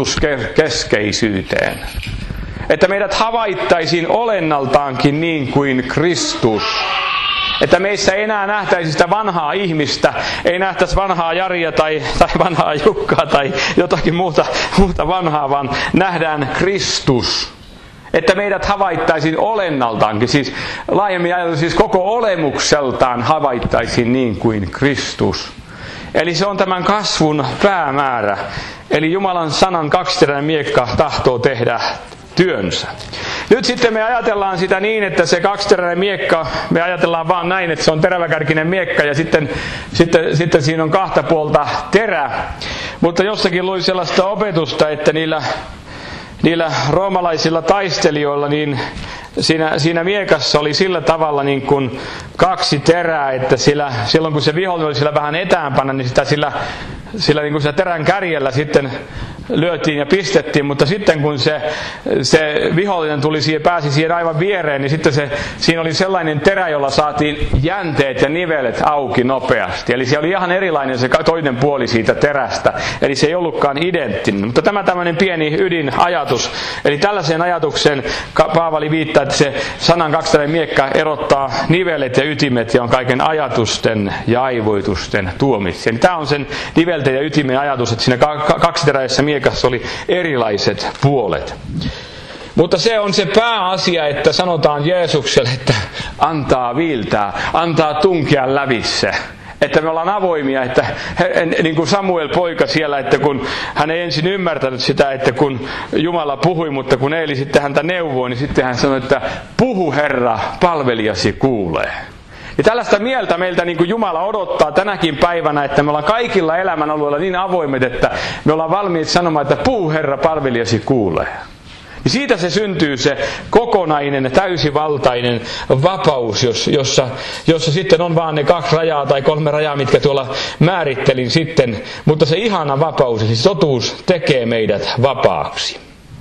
Kristuskeskeisyyteen. Että meidät havaittaisiin olennaltaankin niin kuin Kristus. Että meissä ei enää nähtäisi sitä vanhaa ihmistä, ei nähtäisi vanhaa Jaria tai vanhaa Jukkaa tai jotakin muuta vanhaa, vaan nähdään Kristus. Että meidät havaittaisiin olennaltaankin, siis laajemmin ajateltu, siis koko olemukseltaan havaittaisiin niin kuin Kristus. Eli se on tämän kasvun päämäärä. Eli Jumalan sanan kaksiteräinen miekka tahtoo tehdä työnsä. Nyt sitten me ajatellaan sitä niin, että se kaksiteräinen miekka, me ajatellaan vaan näin, että se on teräväkärkinen miekka ja sitten siinä on kahta puolta terä. Mutta jossakin luin sellaista opetusta, että niillä roomalaisilla taistelijoilla, niin siinä miekassa oli sillä tavalla niin kuin kaksi terää, että silloin kun se vihollinen oli sillä vähän etäämpänä, niin sillä niin kuin sillä terän kärjellä sitten lyötiin ja pistettiin, mutta sitten kun se vihollinen pääsi siihen aivan viereen, niin sitten siinä oli sellainen terä, jolla saatiin jänteet ja nivelet auki nopeasti. Eli se oli ihan erilainen se toinen puoli siitä terästä, eli se ei ollutkaan identtinen. Mutta tämä tämmöinen pieni ydinajatus, eli tällaiseen ajatukseen Paavali viittaa, että se sanan kaksiteräinen miekka erottaa nivelet ja ytimet ja on kaiken ajatusten ja aivoitusten tuomitsija. Tämä on sen nivelten ja ytimen ajatus, että siinä kaksiteräisessä miekassa oli erilaiset puolet. Mutta se on se pääasia, että sanotaan Jeesukselle, että antaa viiltää, antaa tunkea lävitse. Että me ollaan avoimia, että niin kuin Samuel poika siellä, että kun hän ei ensin ymmärtänyt sitä, että kun Jumala puhui, mutta kun Eeli sitten häntä neuvoi, niin sitten hän sanoi, että puhu Herra, palvelijasi kuulee. Ja tällaista mieltä meiltä niin kuin Jumala odottaa tänäkin päivänä, että me ollaan kaikilla elämän alueilla niin avoimet, että me ollaan valmiit sanomaan, että puhu Herra, palvelijasi kuulee. Ja siitä se syntyy se kokonainen, täysivaltainen vapaus, jossa sitten on vaan ne 2 rajaa tai 3 rajaa, mitkä tuolla määrittelin sitten. Mutta se ihana vapaus, eli totuus tekee meidät vapaaksi.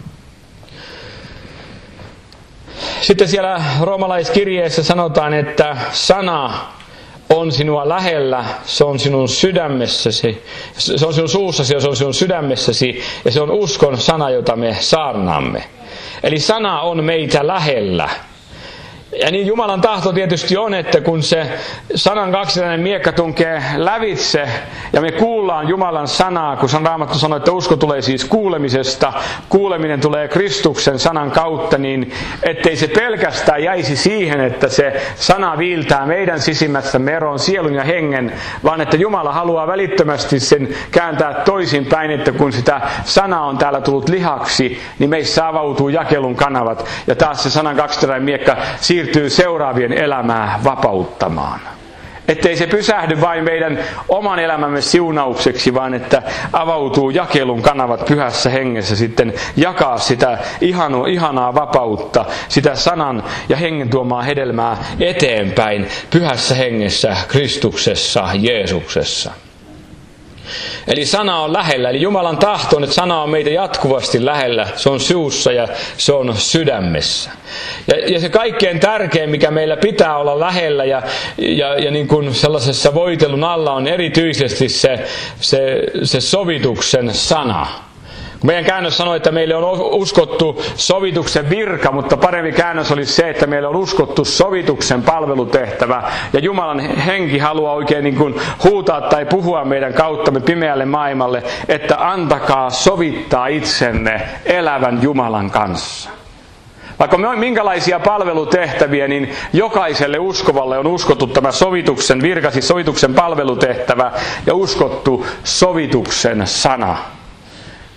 Sitten siellä roomalaiskirjeessä sanotaan, että sana on sinua lähellä, se on sinun sydämessäsi, se on sinun suussasi ja se on sinun sydämessäsi ja se on uskon sana, jota me saarnaamme. Eli sana on meitä lähellä. Ja niin Jumalan tahto tietysti on, että kun se sanan kaksiteräinen miekka tunkee lävitse ja me kuullaan Jumalan sanaa, kun Raamattu sanoo, että usko tulee siis kuulemisesta, kuuleminen tulee Kristuksen sanan kautta, niin ettei se pelkästään jäisi siihen, että se sana viiltää meidän sisimmässämme eroon sielun ja hengen, vaan että Jumala haluaa välittömästi sen kääntää toisinpäin, että kun sitä sanaa on täällä tullut lihaksi, niin meissä avautuu jakelun kanavat ja taas se sanan kaksiteräinen miekka siirtyy seuraavien elämää vapauttamaan. Ettei se pysähdy vain meidän oman elämämme siunaukseksi, vaan että avautuu jakelun kanavat pyhässä hengessä sitten jakaa sitä ihanaa vapautta, sitä sanan ja hengen tuomaa hedelmää eteenpäin pyhässä hengessä, Kristuksessa, Jeesuksessa. Eli sana on lähellä, eli Jumalan tahto on, että sana on meitä jatkuvasti lähellä, se on suussa ja se on sydämessä. Ja se kaikkein tärkein, mikä meillä pitää olla lähellä ja niin kuin sellaisessa voitelun alla on erityisesti se sovituksen sana. Meidän käännös sanoi, että meille on uskottu sovituksen virka, mutta parempi käännös olisi se, että meille on uskottu sovituksen palvelutehtävä. Ja Jumalan henki haluaa oikein niin kuin huutaa tai puhua meidän kauttamme pimeälle maailmalle, että antakaa sovittaa itsenne elävän Jumalan kanssa. Vaikka minkälaisia palvelutehtäviä, niin jokaiselle uskovalle on uskottu tämä sovituksen virka, siis sovituksen palvelutehtävä ja uskottu sovituksen sana.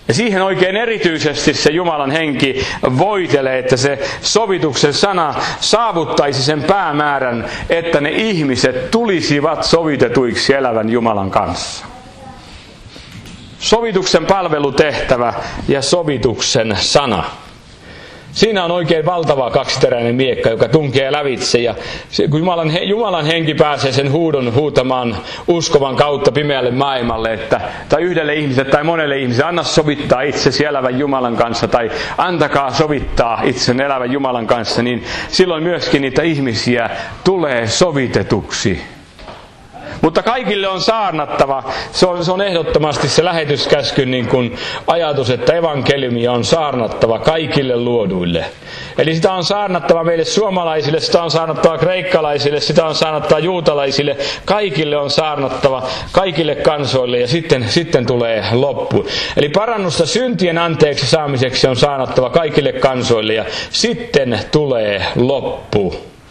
Ja siihen oikein erityisesti se Jumalan henki voitelee, että se sovituksen sana saavuttaisi sen päämäärän, että ne ihmiset tulisivat sovitetuiksi elävän Jumalan kanssa. Sovituksen palvelutehtävä ja sovituksen sana. Siinä on oikein valtava kaksiteräinen miekka, joka tunkee lävitse. Ja kun Jumalan henki pääsee sen huudon huutamaan uskovan kautta pimeälle maailmalle, tai yhdelle ihmiselle tai monelle ihmiselle, anna sovittaa itsesi elävän Jumalan kanssa, tai antakaa sovittaa itsen elävän Jumalan kanssa, niin silloin myöskin niitä ihmisiä tulee sovitetuksi. Mutta kaikille on saarnattava. Se on ehdottomasti se lähetyskäskyn niin kuin ajatus, että evankeliumia on saarnattava kaikille luoduille. Eli sitä on saarnattava meille suomalaisille, sitä on saarnattava kreikkalaisille, sitä on saarnattava juutalaisille. Kaikille on saarnattava, kaikille kansoille, ja sitten tulee loppu. Eli parannusta syntien anteeksi saamiseksi on saarnattava kaikille kansoille, ja sitten tulee loppu.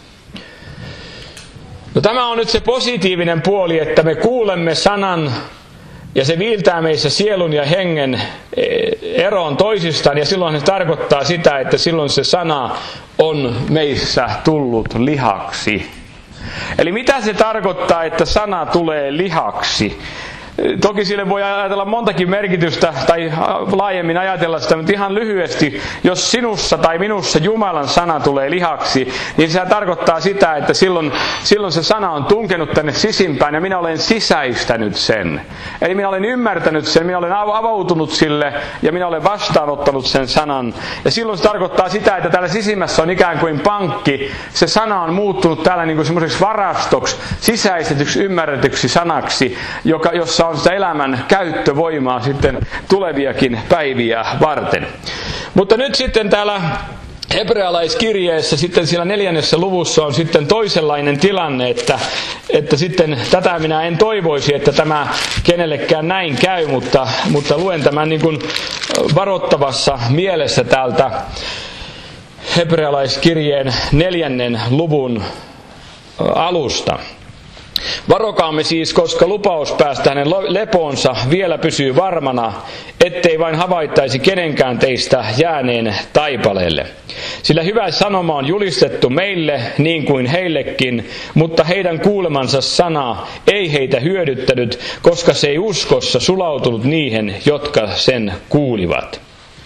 No, tämä on nyt se positiivinen puoli, että me kuulemme sanan ja se viiltää meissä sielun ja hengen eroon toisistaan, ja silloin se tarkoittaa sitä, että silloin se sana on meissä tullut lihaksi. Eli mitä se tarkoittaa, että sana tulee lihaksi? Toki sille voi ajatella montakin merkitystä tai laajemmin ajatella sitä, mutta ihan lyhyesti, jos sinussa tai minussa Jumalan sana tulee lihaksi, niin se tarkoittaa sitä, että silloin se sana on tunkenut tänne sisimpään ja minä olen sisäistänyt sen. Eli minä olen ymmärtänyt sen, minä olen avautunut sille ja minä olen vastaanottanut sen sanan. Ja silloin se tarkoittaa sitä, että täällä sisimmässä on ikään kuin pankki. Se sana on muuttunut täällä niin kuin semmoiseksi varastoksi, sisäistetyksi, ymmärretyksi sanaksi, jossa on sitä elämän käyttövoimaa sitten tuleviakin päiviä varten. Mutta nyt sitten täällä hebrealaiskirjeessä sitten siellä 4. luvussa on sitten toisenlainen tilanne, että sitten tätä minä en toivoisi, että tämä kenellekään näin käy, mutta luen tämän niin kuin varoittavassa mielessä täältä hebrealaiskirjeen 4. luvun alusta. Varokaamme siis, koska lupaus päästä hänen lepoonsa vielä pysyy varmana, ettei vain havaittaisi kenenkään teistä jääneen taipaleelle. Sillä hyvä sanoma on julistettu meille niin kuin heillekin, mutta heidän kuulemansa sana ei heitä hyödyttänyt, koska se ei uskossa sulautunut niihin, jotka sen kuulivat.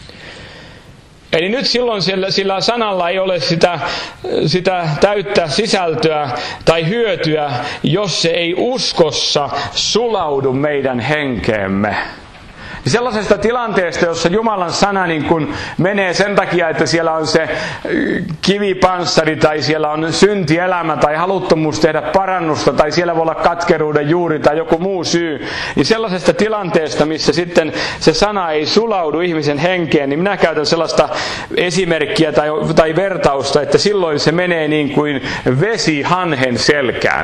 Eli nyt silloin sillä sanalla ei ole sitä täyttä sisältöä tai hyötyä, jos se ei uskossa sulaudu meidän henkeemme. Sellaisesta tilanteesta, jossa Jumalan sana niin kun menee sen takia, että siellä on se kivipanssari tai siellä on syntielämä tai haluttomuus tehdä parannusta tai siellä voi olla katkeruuden juuri tai joku muu syy, niin sellaisesta tilanteesta, missä sitten se sana ei sulaudu ihmisen henkeen, niin minä käytän sellaista esimerkkiä tai vertausta, että silloin se menee niin kuin vesi hanhen selkään.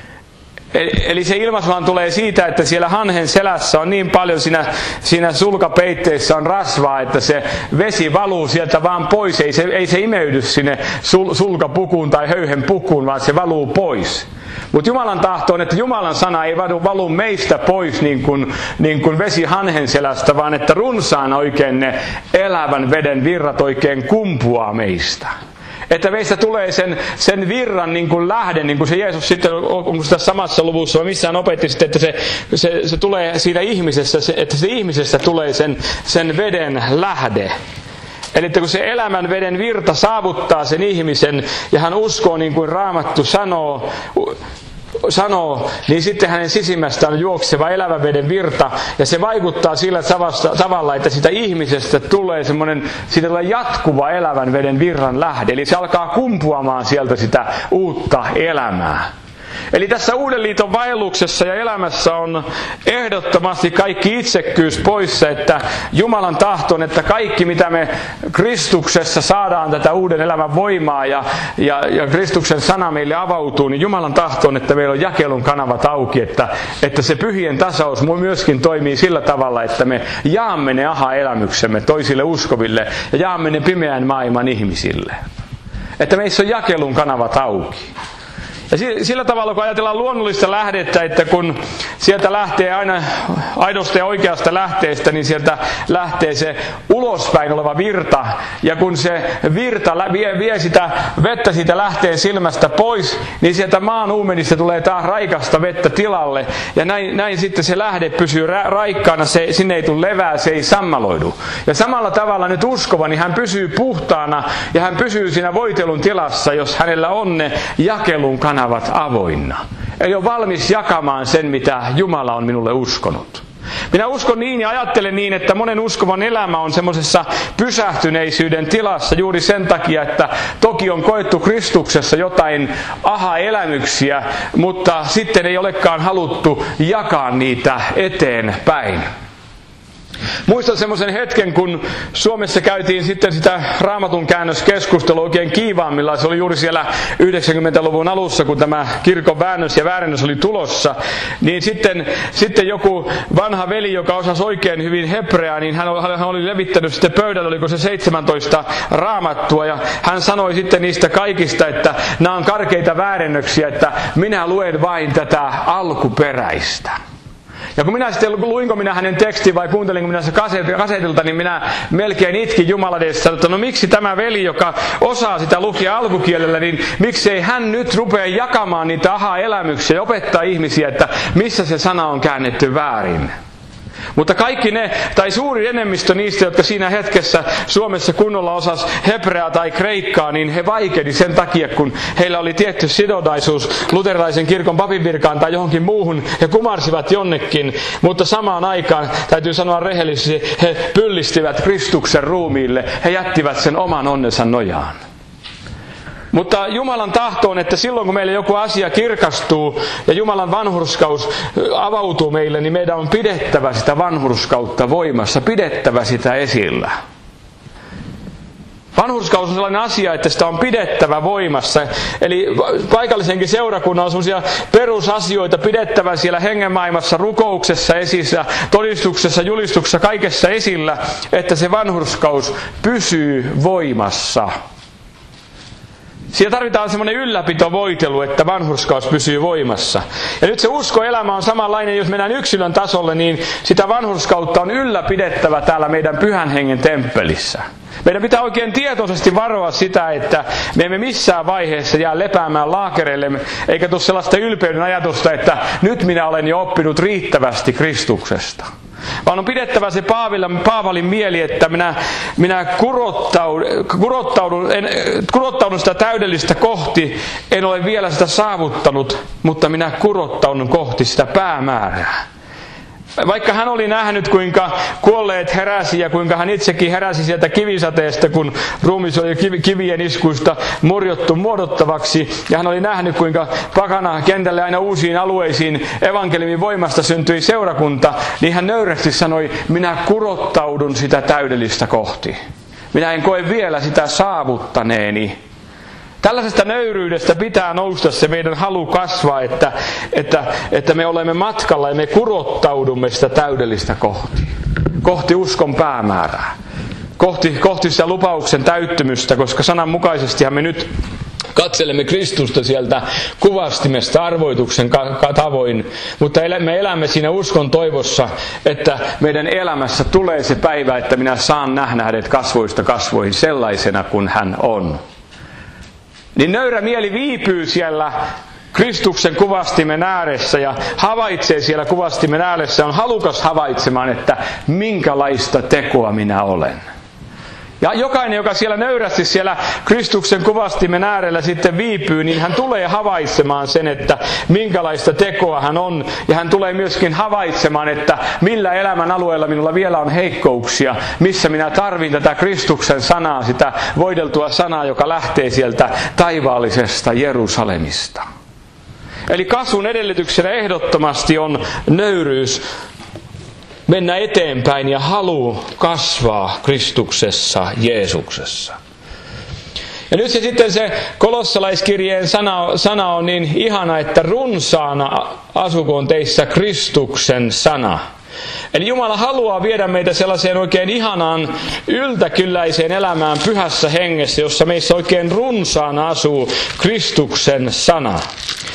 Eli se ilmaisvahan tulee siitä, että siellä hanhen selässä on niin paljon siinä sulkapeitteissä on rasvaa, että se vesi valuu sieltä vaan pois. Ei se imeydy sinne sulkapukuun tai höyhen pukuun, vaan se valuu pois. Mutta Jumalan tahto on, että Jumalan sana ei valu meistä pois niin kuin vesi hanhen selästä, vaan että runsaana oikein ne elävän veden virrat oikein kumpuaa meistä. Että meistä tulee sen virran niin kuin lähde, niin kuin se Jeesus sitten, onko tässä samassa luvussa, vai missään opetti sitten, että se tulee siitä ihmisestä, että se ihmisestä tulee sen veden lähde. Eli että kun se elämän veden virta saavuttaa sen ihmisen, ja hän uskoo niin kuin Raamattu sanoo, niin sitten hänen sisimmästään on juokseva elävän veden virta, ja se vaikuttaa sillä tavalla, että sitä ihmisestä tulee siitä jatkuva elävän veden virran lähde, eli se alkaa kumpuamaan sieltä sitä uutta elämää. Eli tässä Uuden liiton vaelluksessa ja elämässä on ehdottomasti kaikki itsekkyys poissa, että Jumalan tahto on, että kaikki mitä me Kristuksessa saadaan tätä uuden elämän voimaa ja Kristuksen sana meille avautuu, niin Jumalan tahto on, että meillä on jakelun kanavat auki, että se pyhien tasaus myöskin toimii sillä tavalla, että me jaamme ne aha-elämyksemme toisille uskoville ja jaamme ne pimeän maailman ihmisille. Että meissä on jakelun kanavat auki. Ja sillä tavalla, kun ajatellaan luonnollista lähdettä, että kun sieltä lähtee aina aidosta ja oikeasta lähteestä, niin sieltä lähtee se ulospäin oleva virta. Ja kun se virta vie sitä vettä siitä lähteen silmästä pois, niin sieltä maan uumenista tulee taas raikasta vettä tilalle. Ja näin sitten se lähde pysyy raikkaana, sinne ei tule levää, se ei sammaloidu. Ja samalla tavalla nyt uskova, niin hän pysyy puhtaana ja hän pysyy siinä voitelun tilassa, jos hänellä on ne jakelun kanavat avoinna. Eli on valmis jakamaan sen, mitä Jumala on minulle uskonut. Minä uskon niin ja ajattelen niin, että monen uskovan elämä on semmoisessa pysähtyneisyyden tilassa juuri sen takia, että toki on koettu Kristuksessa jotain aha-elämyksiä, mutta sitten ei olekaan haluttu jakaa niitä eteenpäin. Muistan semmoisen hetken, kun Suomessa käytiin sitten sitä Raamatun käännöskeskustelua oikein kiivaammillaan. Se oli juuri siellä 90-luvun alussa, kun tämä kirkon väännös ja väärennös oli tulossa. Niin sitten joku vanha veli, joka osasi oikein hyvin hebreaa, niin hän oli levittänyt sitten pöydällä, oliko se 17 raamattua. Ja hän sanoi sitten niistä kaikista, että nämä on karkeita väärennöksiä, että minä luen vain tätä alkuperäistä. Ja kun minä sitten luinko minä hänen tekstin vai kuuntelinko minä se kasetilta, niin minä melkein itkin Jumalan edessä, että no miksi tämä veli, joka osaa sitä lukea alkukielellä, niin miksei hän nyt rupea jakamaan niitä aha-elämyksiä ja opettaa ihmisiä, että missä se sana on käännetty väärin. Mutta kaikki ne, tai suuri enemmistö niistä, jotka siinä hetkessä Suomessa kunnolla osasi hebreaa tai kreikkaa, niin he vaikeni sen takia, kun heillä oli tietty sidonnaisuus luterilaisen kirkon papinvirkaan tai johonkin muuhun, he kumarsivat jonnekin, mutta samaan aikaan, täytyy sanoa rehellisesti, he pyllistivät Kristuksen ruumiille, he jättivät sen oman onnensa nojaan. Mutta Jumalan tahto on, että silloin kun meille joku asia kirkastuu ja Jumalan vanhurskaus avautuu meille, niin meidän on pidettävä sitä vanhurskautta voimassa, pidettävä sitä esillä. Vanhurskaus on sellainen asia, että sitä on pidettävä voimassa. Eli paikallisenkin seurakunnan on sellaisia perusasioita pidettävä siellä hengenmaailmassa, rukouksessa esissä, todistuksessa, julistuksessa, kaikessa esillä, että se vanhurskaus pysyy voimassa. Siinä tarvitaan semmoinen ylläpitovoitelu, että vanhurskaus pysyy voimassa. Ja nyt se uskoelämä on samanlainen, jos mennään yksilön tasolle, niin sitä vanhurskautta on ylläpidettävä täällä meidän Pyhän Hengen temppelissä. Meidän pitää oikein tietoisesti varoa sitä, että me emme missään vaiheessa jää lepäämään laakereille, eikä tule sellaista ylpeyden ajatusta, että nyt minä olen jo oppinut riittävästi Kristuksesta. Vaan on pidettävä se Paavalin mieli, että minä kurottaudun sitä täydellistä kohti. En ole vielä sitä saavuttanut, mutta minä kurottaudun kohti sitä päämäärää. Vaikka hän oli nähnyt, kuinka kuolleet heräsi ja kuinka hän itsekin heräsi sieltä kivisateesta, kun ruumis oli kivien iskuista murjottu muodottavaksi. Ja hän oli nähnyt, kuinka pakana kentälle aina uusiin alueisiin evankeliumin voimasta syntyi seurakunta. Niin hän nöyrästi sanoi, minä kurottaudun sitä täydellistä kohti. Minä en koe vielä sitä saavuttaneeni. Tällaisesta nöyryydestä pitää nousta se meidän halu kasvaa, että me olemme matkalla ja me kurottaudumme sitä täydellistä kohti uskon päämäärää, kohti sitä lupauksen täyttymystä, koska sananmukaisestihan me nyt katselemme Kristusta sieltä kuvastimesta arvoituksen tavoin, mutta me elämme siinä uskon toivossa, että meidän elämässä tulee se päivä, että minä saan nähdä hänet kasvoista kasvoihin sellaisena kuin hän on. Niin nöyrä mieli viipyy siellä Kristuksen kuvastimen ääressä ja havaitsee siellä kuvastimen ääressä, on halukas havaitsemaan, että minkälaista tekoa minä olen. Ja jokainen, joka siellä nöyrästi siellä Kristuksen kuvastimen äärellä sitten viipyy, niin hän tulee havaitsemaan sen, että minkälaista tekoa hän on. Ja hän tulee myöskin havaitsemaan, että millä elämän alueella minulla vielä on heikkouksia, missä minä tarvin tätä Kristuksen sanaa, sitä voideltua sanaa, joka lähtee sieltä taivaallisesta Jerusalemista. Eli kasvun edellytyksenä ehdottomasti on nöyryys mennä eteenpäin ja halu kasvaa Kristuksessa, Jeesuksessa. Ja nyt sitten se kolossalaiskirjeen sana on niin ihana, että runsaana asukoon teissä Kristuksen sana. Eli Jumala haluaa viedä meitä sellaiseen oikein ihanaan yltäkylläiseen elämään pyhässä hengessä, jossa meissä oikein runsaana asuu Kristuksen sana.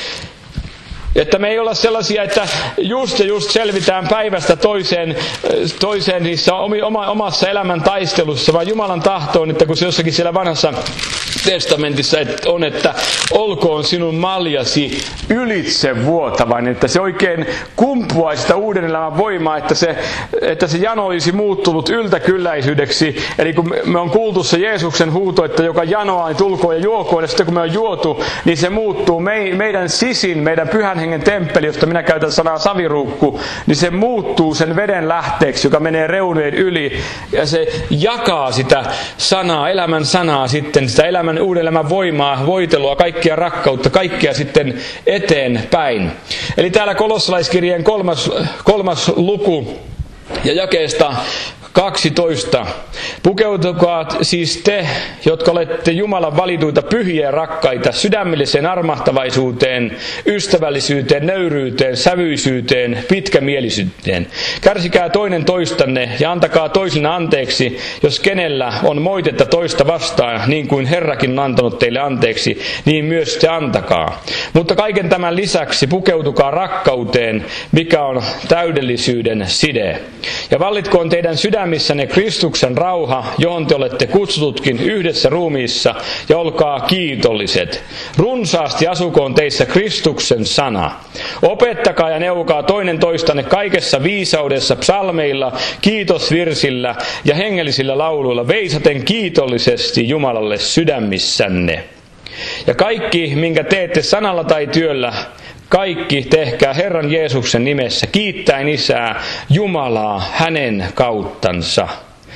Että me ei olla sellaisia, että just selvitään päivästä toiseen niissä omassa elämän taistelussa, vaan Jumalan tahto on, että kun se jossakin siellä vanhassa testamentissa on, että olkoon sinun maljasi ylitsevuotavainen, että se oikein kumpuaisi sitä uuden elämän voimaa, että se jano olisi muuttunut yltäkylläisyydeksi. Eli kun me on kuultu se Jeesuksen huuto, että joka janoaa, niin tulkoon ja juokoon, ja sitten kun me on juotu, niin se muuttuu meidän sisin, meidän pyhän hengen temppeli, josta minä käytän sanaa saviruukku, niin se muuttuu sen veden lähteeksi, joka menee reunojen yli, ja se jakaa sitä sanaa, elämän sanaa sitten, sitä uuden elämän voimaa, voitelua, kaikkia rakkautta, kaikkea sitten eteenpäin. Eli täällä Kolossalaiskirjeen 3. luku ja jakeesta 12. Pukeutukaa siis te, jotka olette Jumalan valituita pyhiä ja rakkaita, sydämelliseen armahtavaisuuteen, ystävällisyyteen, nöyryyteen, sävyisyyteen, pitkämielisyyteen. Kärsikää toinen toistanne ja antakaa toisille anteeksi, jos kenellä on moitetta toista vastaan, niin kuin Herrakin on antanut teille anteeksi, niin myös te antakaa. Mutta kaiken tämän lisäksi pukeutukaa rakkauteen, mikä on täydellisyyden side. Ja vallitkoon teidän sydämissänne Kristuksen rauha, johon te olette kutsututkin yhdessä ruumiissa, ja olkaa kiitolliset. Runsaasti asukoon teissä Kristuksen sana. Opettakaa ja neuvokaa toinen toistanne kaikessa viisaudessa, psalmeilla, kiitosvirsillä ja hengellisillä lauluilla, veisaten kiitollisesti Jumalalle sydämissänne. Ja kaikki, minkä teette sanalla tai työllä, kaikki tehkää Herran Jeesuksen nimessä, kiittäen Isää, Jumalaa, hänen kauttansa.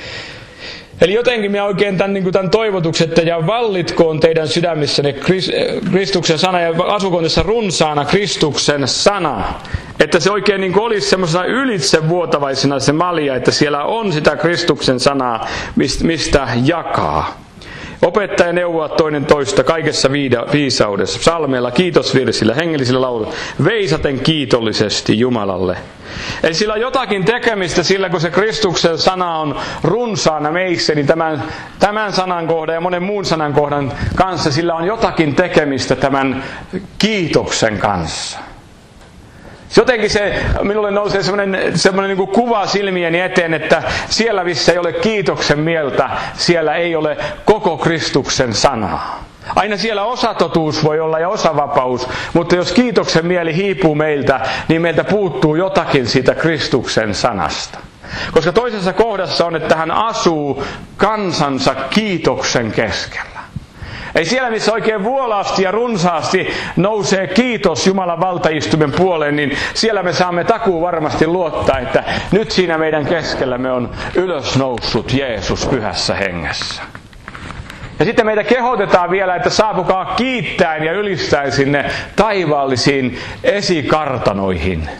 Eli jotenkin minä oikein tämän toivotuksen, että ja vallitkoon teidän sydämissänne Kristuksen sana ja asukoon tässä runsaana Kristuksen sana. Että se oikein olisi semmoisena ylitsevuotavaisena se malja, että siellä on sitä Kristuksen sanaa, mistä jakaa. Opettaa ja neuvoa toinen toista kaikessa viisaudessa, psalmeilla, kiitosvirsillä, hengellisillä lauluilla, veisaten kiitollisesti Jumalalle. Eli sillä on jotakin tekemistä sillä, kun se Kristuksen sana on runsaana meissä, niin tämän sanankohdan ja monen muun sanankohdan kanssa sillä on jotakin tekemistä tämän kiitoksen kanssa. Jotenkin minulle nousee semmoinen niin kuin kuva silmieni eteen, että siellä missä ei ole kiitoksen mieltä, siellä ei ole koko Kristuksen sanaa. Aina siellä osatotuus voi olla ja osavapaus, mutta jos kiitoksen mieli hiipuu meiltä, niin meiltä puuttuu jotakin siitä Kristuksen sanasta. Koska toisessa kohdassa on, että hän asuu kansansa kiitoksen keskellä. Ei siellä, missä oikein vuolaasti ja runsaasti nousee kiitos Jumalan valtaistuimen puoleen, niin siellä me saamme takuu varmasti luottaa, että nyt siinä meidän keskellämme on ylösnoussut Jeesus pyhässä hengessä. Ja sitten meitä kehotetaan vielä, että saapukaa kiittäen ja ylistäen sinne taivaallisiin esikartanoihin.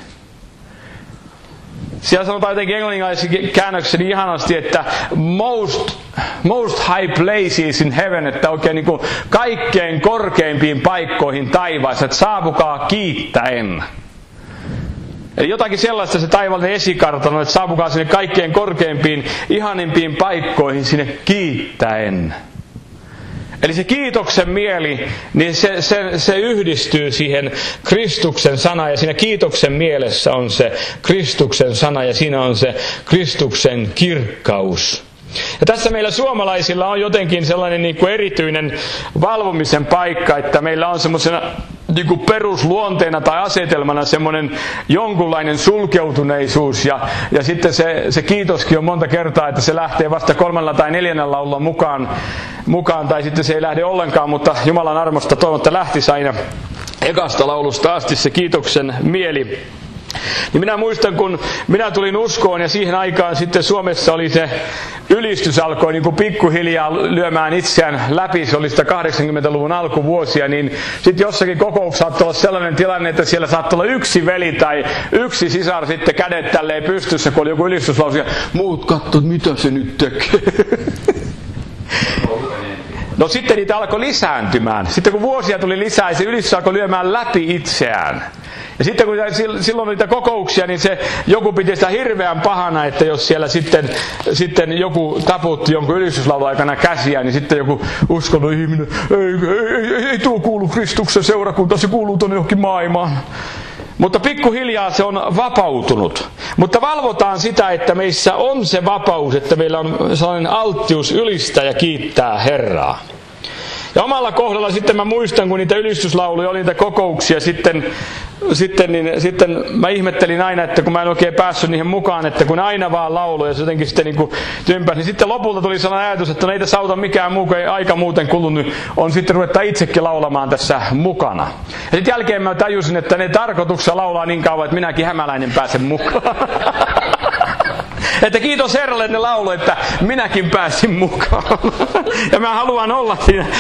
Siellä sanotaan jotenkin englanninlaisen käännöksen ihanasti, että most high places in heaven, että oikein niin kuin kaikkein korkeimpiin paikkoihin taivaassa, että saapukaa kiittäen. Eli jotakin sellaista se taivaallinen esikartano, että saapukaa sinne kaikkein korkeimpiin, ihanimpiin paikkoihin sinne kiittäen. Eli se kiitoksen mieli, niin se yhdistyy siihen Kristuksen sanaan, ja siinä kiitoksen mielessä on se Kristuksen sana, ja siinä on se Kristuksen kirkkaus. Ja tässä meillä suomalaisilla on jotenkin sellainen niin kuin erityinen valvomisen paikka, että meillä on semmoisena niin kuin perusluonteena tai asetelmana semmoinen jonkunlainen sulkeutuneisuus, ja sitten se kiitoskin on monta kertaa, että se lähtee vasta 3. tai 4. laululla mukaan, tai sitten se ei lähde ollenkaan, mutta Jumalan armosta toivon, että lähtisi aina ekasta laulusta asti se kiitoksen mieli. Niin minä muistan, kun minä tulin uskoon ja siihen aikaan sitten Suomessa oli se ylistys alkoi niin kuin pikkuhiljaa lyömään itseään läpi, se oli sitä 80-luvun alkuvuosia, niin sitten jossakin kokouksessa saattoi olla sellainen tilanne, että siellä saattoi olla yksi veli tai yksi sisar sitten kädet tälleen pystyssä, kun oli joku ylistyslausu ja muut katsovat, mitä se nyt tekee. No sitten niitä alkoi lisääntymään. Sitten kun vuosia tuli lisää, se ylistys alkoi lyömään läpi itseään. Ja sitten kun silloin niitä kokouksia, niin se joku piti sitä hirveän pahana, että jos siellä sitten joku taputti jonkun ylistyslaulun aikana käsiä, niin sitten joku uskonnon ihminen, ei tuo kuulu Kristuksen seurakunta, se kuuluu tuonne johonkin maailmaan. Mutta pikkuhiljaa se on vapautunut. Mutta valvotaan sitä, että meissä on se vapaus, että meillä on sellainen alttius ylistää ja kiittää Herraa. Ja omalla kohdalla sitten mä muistan, kun niitä ylistyslauluja oli, niitä kokouksia, sitten mä ihmettelin aina, että kun mä en oikein päässyt niihin mukaan, että kun aina vaan lauluja, se jotenkin sitten niin tympäsi, niin sitten lopulta tuli sellainen ajatus, että no ei tässä auta mikään muu, kun ei aika muuten kulunut, on sitten ruveta itsekin laulamaan tässä mukana. Ja sitten jälkeen mä tajusin, että ne tarkoituksessa laulaa niin kauan, että minäkin hämäläinen pääsen mukaan. Että kiitos Herralle, että ne lauloi, että minäkin pääsin mukaan. Ja mä haluan olla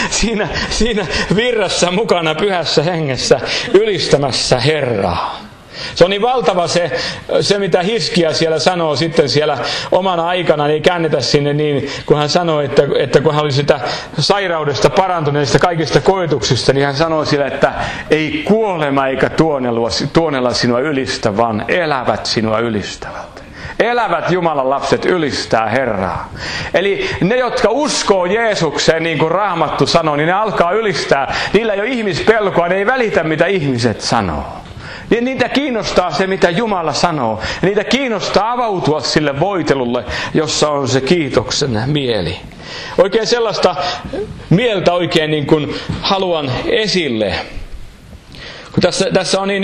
siinä virrassa mukana pyhässä hengessä ylistämässä Herraa. Se on niin valtava se mitä Hiskia siellä sanoo sitten siellä omana aikana, niin ei käännetä sinne niin, kun hän sanoi, että kun hän oli sitä sairaudesta parantuneista kaikista koetuksista, niin hän sanoi sille, että ei kuolema eikä tuonella sinua ylistä, vaan elävät sinua ylistävät. Elävät Jumalan lapset ylistää Herraa. Eli ne, jotka uskoo Jeesukseen, niin kuin Raamattu sanoo, niin ne alkaa ylistää. Niillä ei ole ihmispelkoa, ne ei välitä, mitä ihmiset sanoo. Niitä kiinnostaa se, mitä Jumala sanoo. Ja niitä kiinnostaa avautua sille voitelulle, jossa on se kiitoksen mieli. Oikein sellaista mieltä oikein niin kuin haluan esille. Kun tässä on niin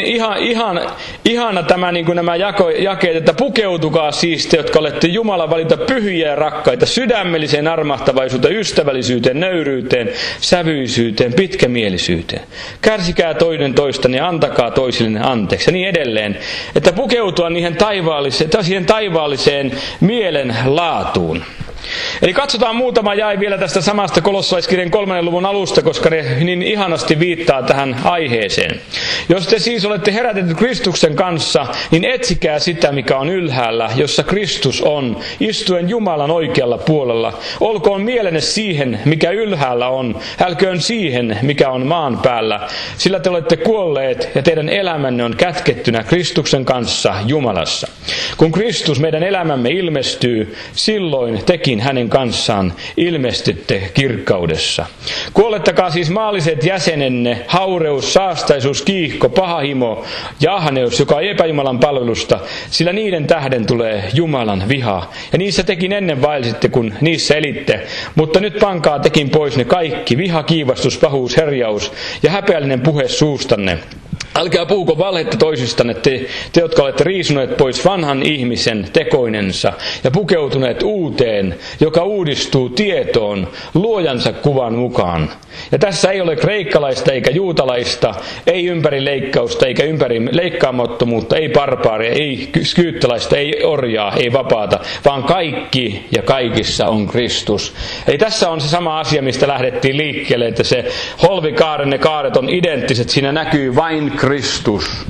ihana tämä, niin kuin nämä jakeet, että pukeutukaa siis te, jotka olette Jumalan valita pyhiä ja rakkaita, sydämelliseen armahtavaisuuteen, ystävällisyyteen, nöyryyteen, sävyisyyteen, pitkämielisyyteen. Kärsikää toinen toistanne ja antakaa toisille anteeksi ja niin edelleen. Että pukeutua siihen taivaalliseen mielen laatuun. Eli katsotaan muutama jae vielä tästä samasta Kolossalaiskirjan 3. luvun alusta, koska ne niin ihanasti viittaa tähän aiheeseen. Jos te siis olette herätetty Kristuksen kanssa, niin etsikää sitä, mikä on ylhäällä, jossa Kristus on, istuen Jumalan oikealla puolella. Olkoon mielenne siihen, mikä ylhäällä on, älköön siihen, mikä on maan päällä, sillä te olette kuolleet ja teidän elämänne on kätkettynä Kristuksen kanssa Jumalassa. Kun Kristus meidän elämämme ilmestyy, silloin tekin hänen kanssaan ilmestytte kirkkaudessa. Kuolettakaa siis maalliset jäsenenne, haureus, saastaisuus, kiihko, pahahimo ja ahneus, joka on epäjumalan palvelusta, sillä niiden tähden tulee Jumalan viha. Ja niissä tekin ennen vaelsitte, kun niissä elitte. Mutta nyt pankaa tekin pois ne kaikki, viha, kiivastus, pahuus, herjaus ja häpeällinen puhe suustanne. Älkää puhuko valhetta toisistanne, te jotka olette riisuneet pois vanhan ihmisen tekoinensa ja pukeutuneet uuteen, joka uudistuu tietoon luojansa kuvan mukaan. Ja tässä ei ole kreikkalaista eikä juutalaista, ei ympärileikkausta eikä ympärileikkaamattomuutta, ei barbaaria, ei skyyttalaista, ei orjaa, ei vapaata, vaan kaikki ja kaikissa on Kristus. Eli tässä on se sama asia, mistä lähdettiin liikkeelle, että se holvikaaren ne kaaret on identtiset, siinä näkyy vain Kristus.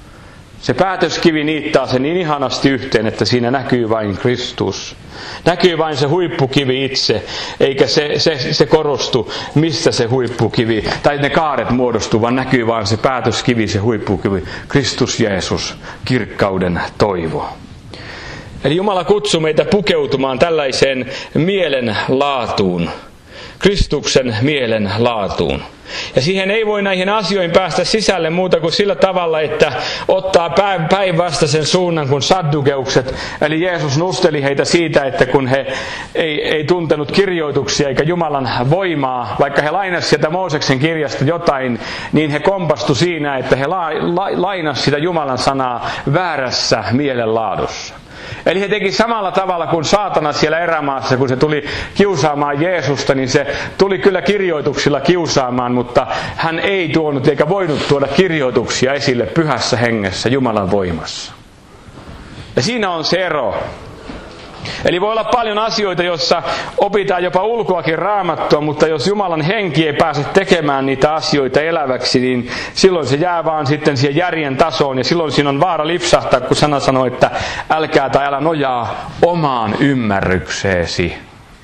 Se päätöskivi niittää sen niin ihanasti yhteen, että siinä näkyy vain Kristus. Näkyy vain se huippukivi itse, eikä se korostu, mistä se huippukivi, tai ne kaaret muodostuu, vaan näkyy vain se päätöskivi, se huippukivi, Kristus Jeesus, kirkkauden toivo. Eli Jumala kutsuu meitä pukeutumaan tällaiseen mielenlaatuun, Kristuksen mielenlaatuun. Ja siihen ei voi näihin asioihin päästä sisälle muuta kuin sillä tavalla, että ottaa päinvastaisen suunnan kuin saddukeukset. Eli Jeesus nusteli heitä siitä, että kun he ei tuntenut kirjoituksia eikä Jumalan voimaa, vaikka he lainasivat sieltä Mooseksen kirjasta jotain, niin he kompastu siinä, että he lainasivat sitä Jumalan sanaa väärässä mielenlaadussa. Eli he teki samalla tavalla kuin saatana siellä erämaassa, kun se tuli kiusaamaan Jeesusta, niin se tuli kyllä kirjoituksilla kiusaamaan, mutta hän ei tuonut eikä voinut tuoda kirjoituksia esille pyhässä hengessä Jumalan voimassa. Ja siinä on se ero. Eli voi olla paljon asioita, joissa opitaan jopa ulkoakin Raamattua, mutta jos Jumalan henki ei pääse tekemään niitä asioita eläväksi, niin silloin se jää vaan sitten siihen järjen tasoon, ja silloin siinä on vaara lipsahtaa, kun sana sanoo, että älkää tai älä nojaa omaan ymmärrykseesi.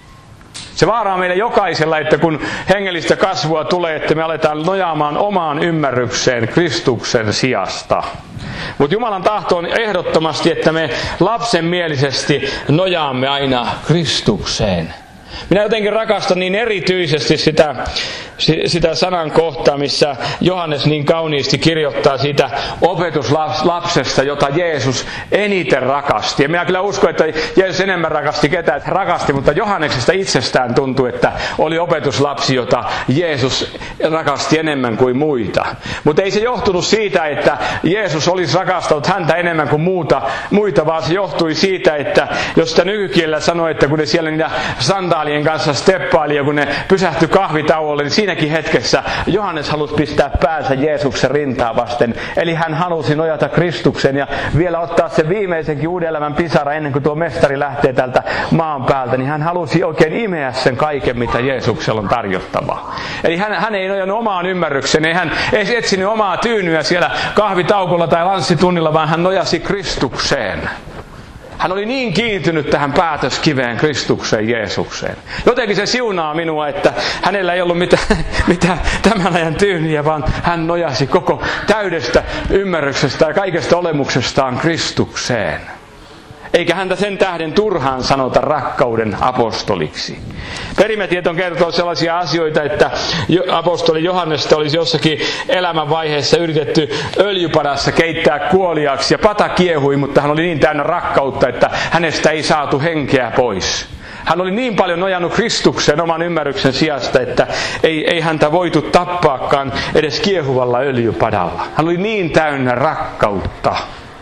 Se vaara on meidän jokaisella, että kun hengellistä kasvua tulee, että me aletaan nojaamaan omaan ymmärrykseen Kristuksen sijasta. Mutta Jumalan tahto on ehdottomasti, että me lapsenmielisesti nojaamme aina Kristukseen. Minä jotenkin rakastan niin erityisesti sitä sitä sanan kohtaa, missä Johannes niin kauniisti kirjoittaa siitä opetuslapsesta, jota Jeesus eniten rakasti. Ja minä kyllä uskon, että Jeesus enemmän rakasti ketään, että rakasti, mutta Johanneksesta itsestään tuntui, että oli opetuslapsi, jota Jeesus rakasti enemmän kuin muita. Mutta ei se johtunut siitä, että Jeesus olisi rakastanut häntä enemmän kuin muita, vaan se johtui siitä, että jos sitä nykykielellä sanoi, että kun ne siellä niitä sandaalien kanssa steppaili ja kun ne pysähtyi kahvitauolle, niin siinäkin hetkessä Johannes halusi pistää päänsä Jeesuksen rintaa vasten. Eli hän halusi nojata Kristuksen ja vielä ottaa sen viimeisenkin uuden elämän pisara ennen kuin tuo mestari lähtee tältä maan päältä, niin hän halusi oikein imeä sen kaiken, mitä Jeesuksella on tarjottavaa. Eli hän ei nojannut omaan ymmärrykseen, ei hän etsinyt omaa tyynyä siellä kahvitaukolla tai lanssitunnilla, vaan hän nojasi Kristukseen. Hän oli niin kiintynyt tähän päätöskiveen, Kristukseen, Jeesukseen. Jotenkin se siunaa minua, että hänellä ei ollut mitään tämän ajan tyyniä, vaan hän nojasi koko täydestä ymmärryksestä ja kaikesta olemuksestaan Kristukseen. Eikä häntä sen tähden turhaan sanota rakkauden apostoliksi. Perimätieto kertoo sellaisia asioita, että apostoli Johannesta olisi jossakin elämänvaiheessa yritetty öljypadassa keittää kuoliaksi ja pata kiehui, mutta hän oli niin täynnä rakkautta, että hänestä ei saatu henkeä pois. Hän oli niin paljon nojannut Kristukseen oman ymmärryksen sijasta, että ei häntä voitu tappaakaan edes kiehuvalla öljypadalla. Hän oli niin täynnä rakkautta.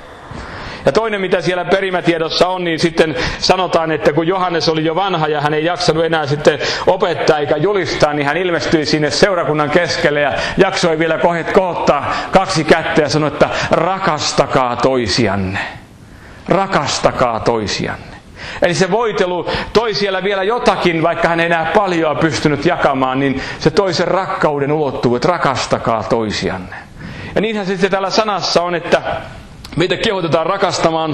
Ja toinen, mitä siellä perimätiedossa on, niin sitten sanotaan, että kun Johannes oli jo vanha ja hän ei jaksanut enää sitten opettaa eikä julistaa, niin hän ilmestyi sinne seurakunnan keskelle ja jaksoi vielä kohottaa 2 kättä ja sanoi, että rakastakaa toisianne. Rakastakaa toisianne. Eli se voitelu toi siellä vielä jotakin, vaikka hän ei enää paljon pystynyt jakamaan, niin se toi sen rakkauden ulottuvuuden, että rakastakaa toisianne. Ja niinhän sitten täällä sanassa on, että meitä kehotetaan rakastamaan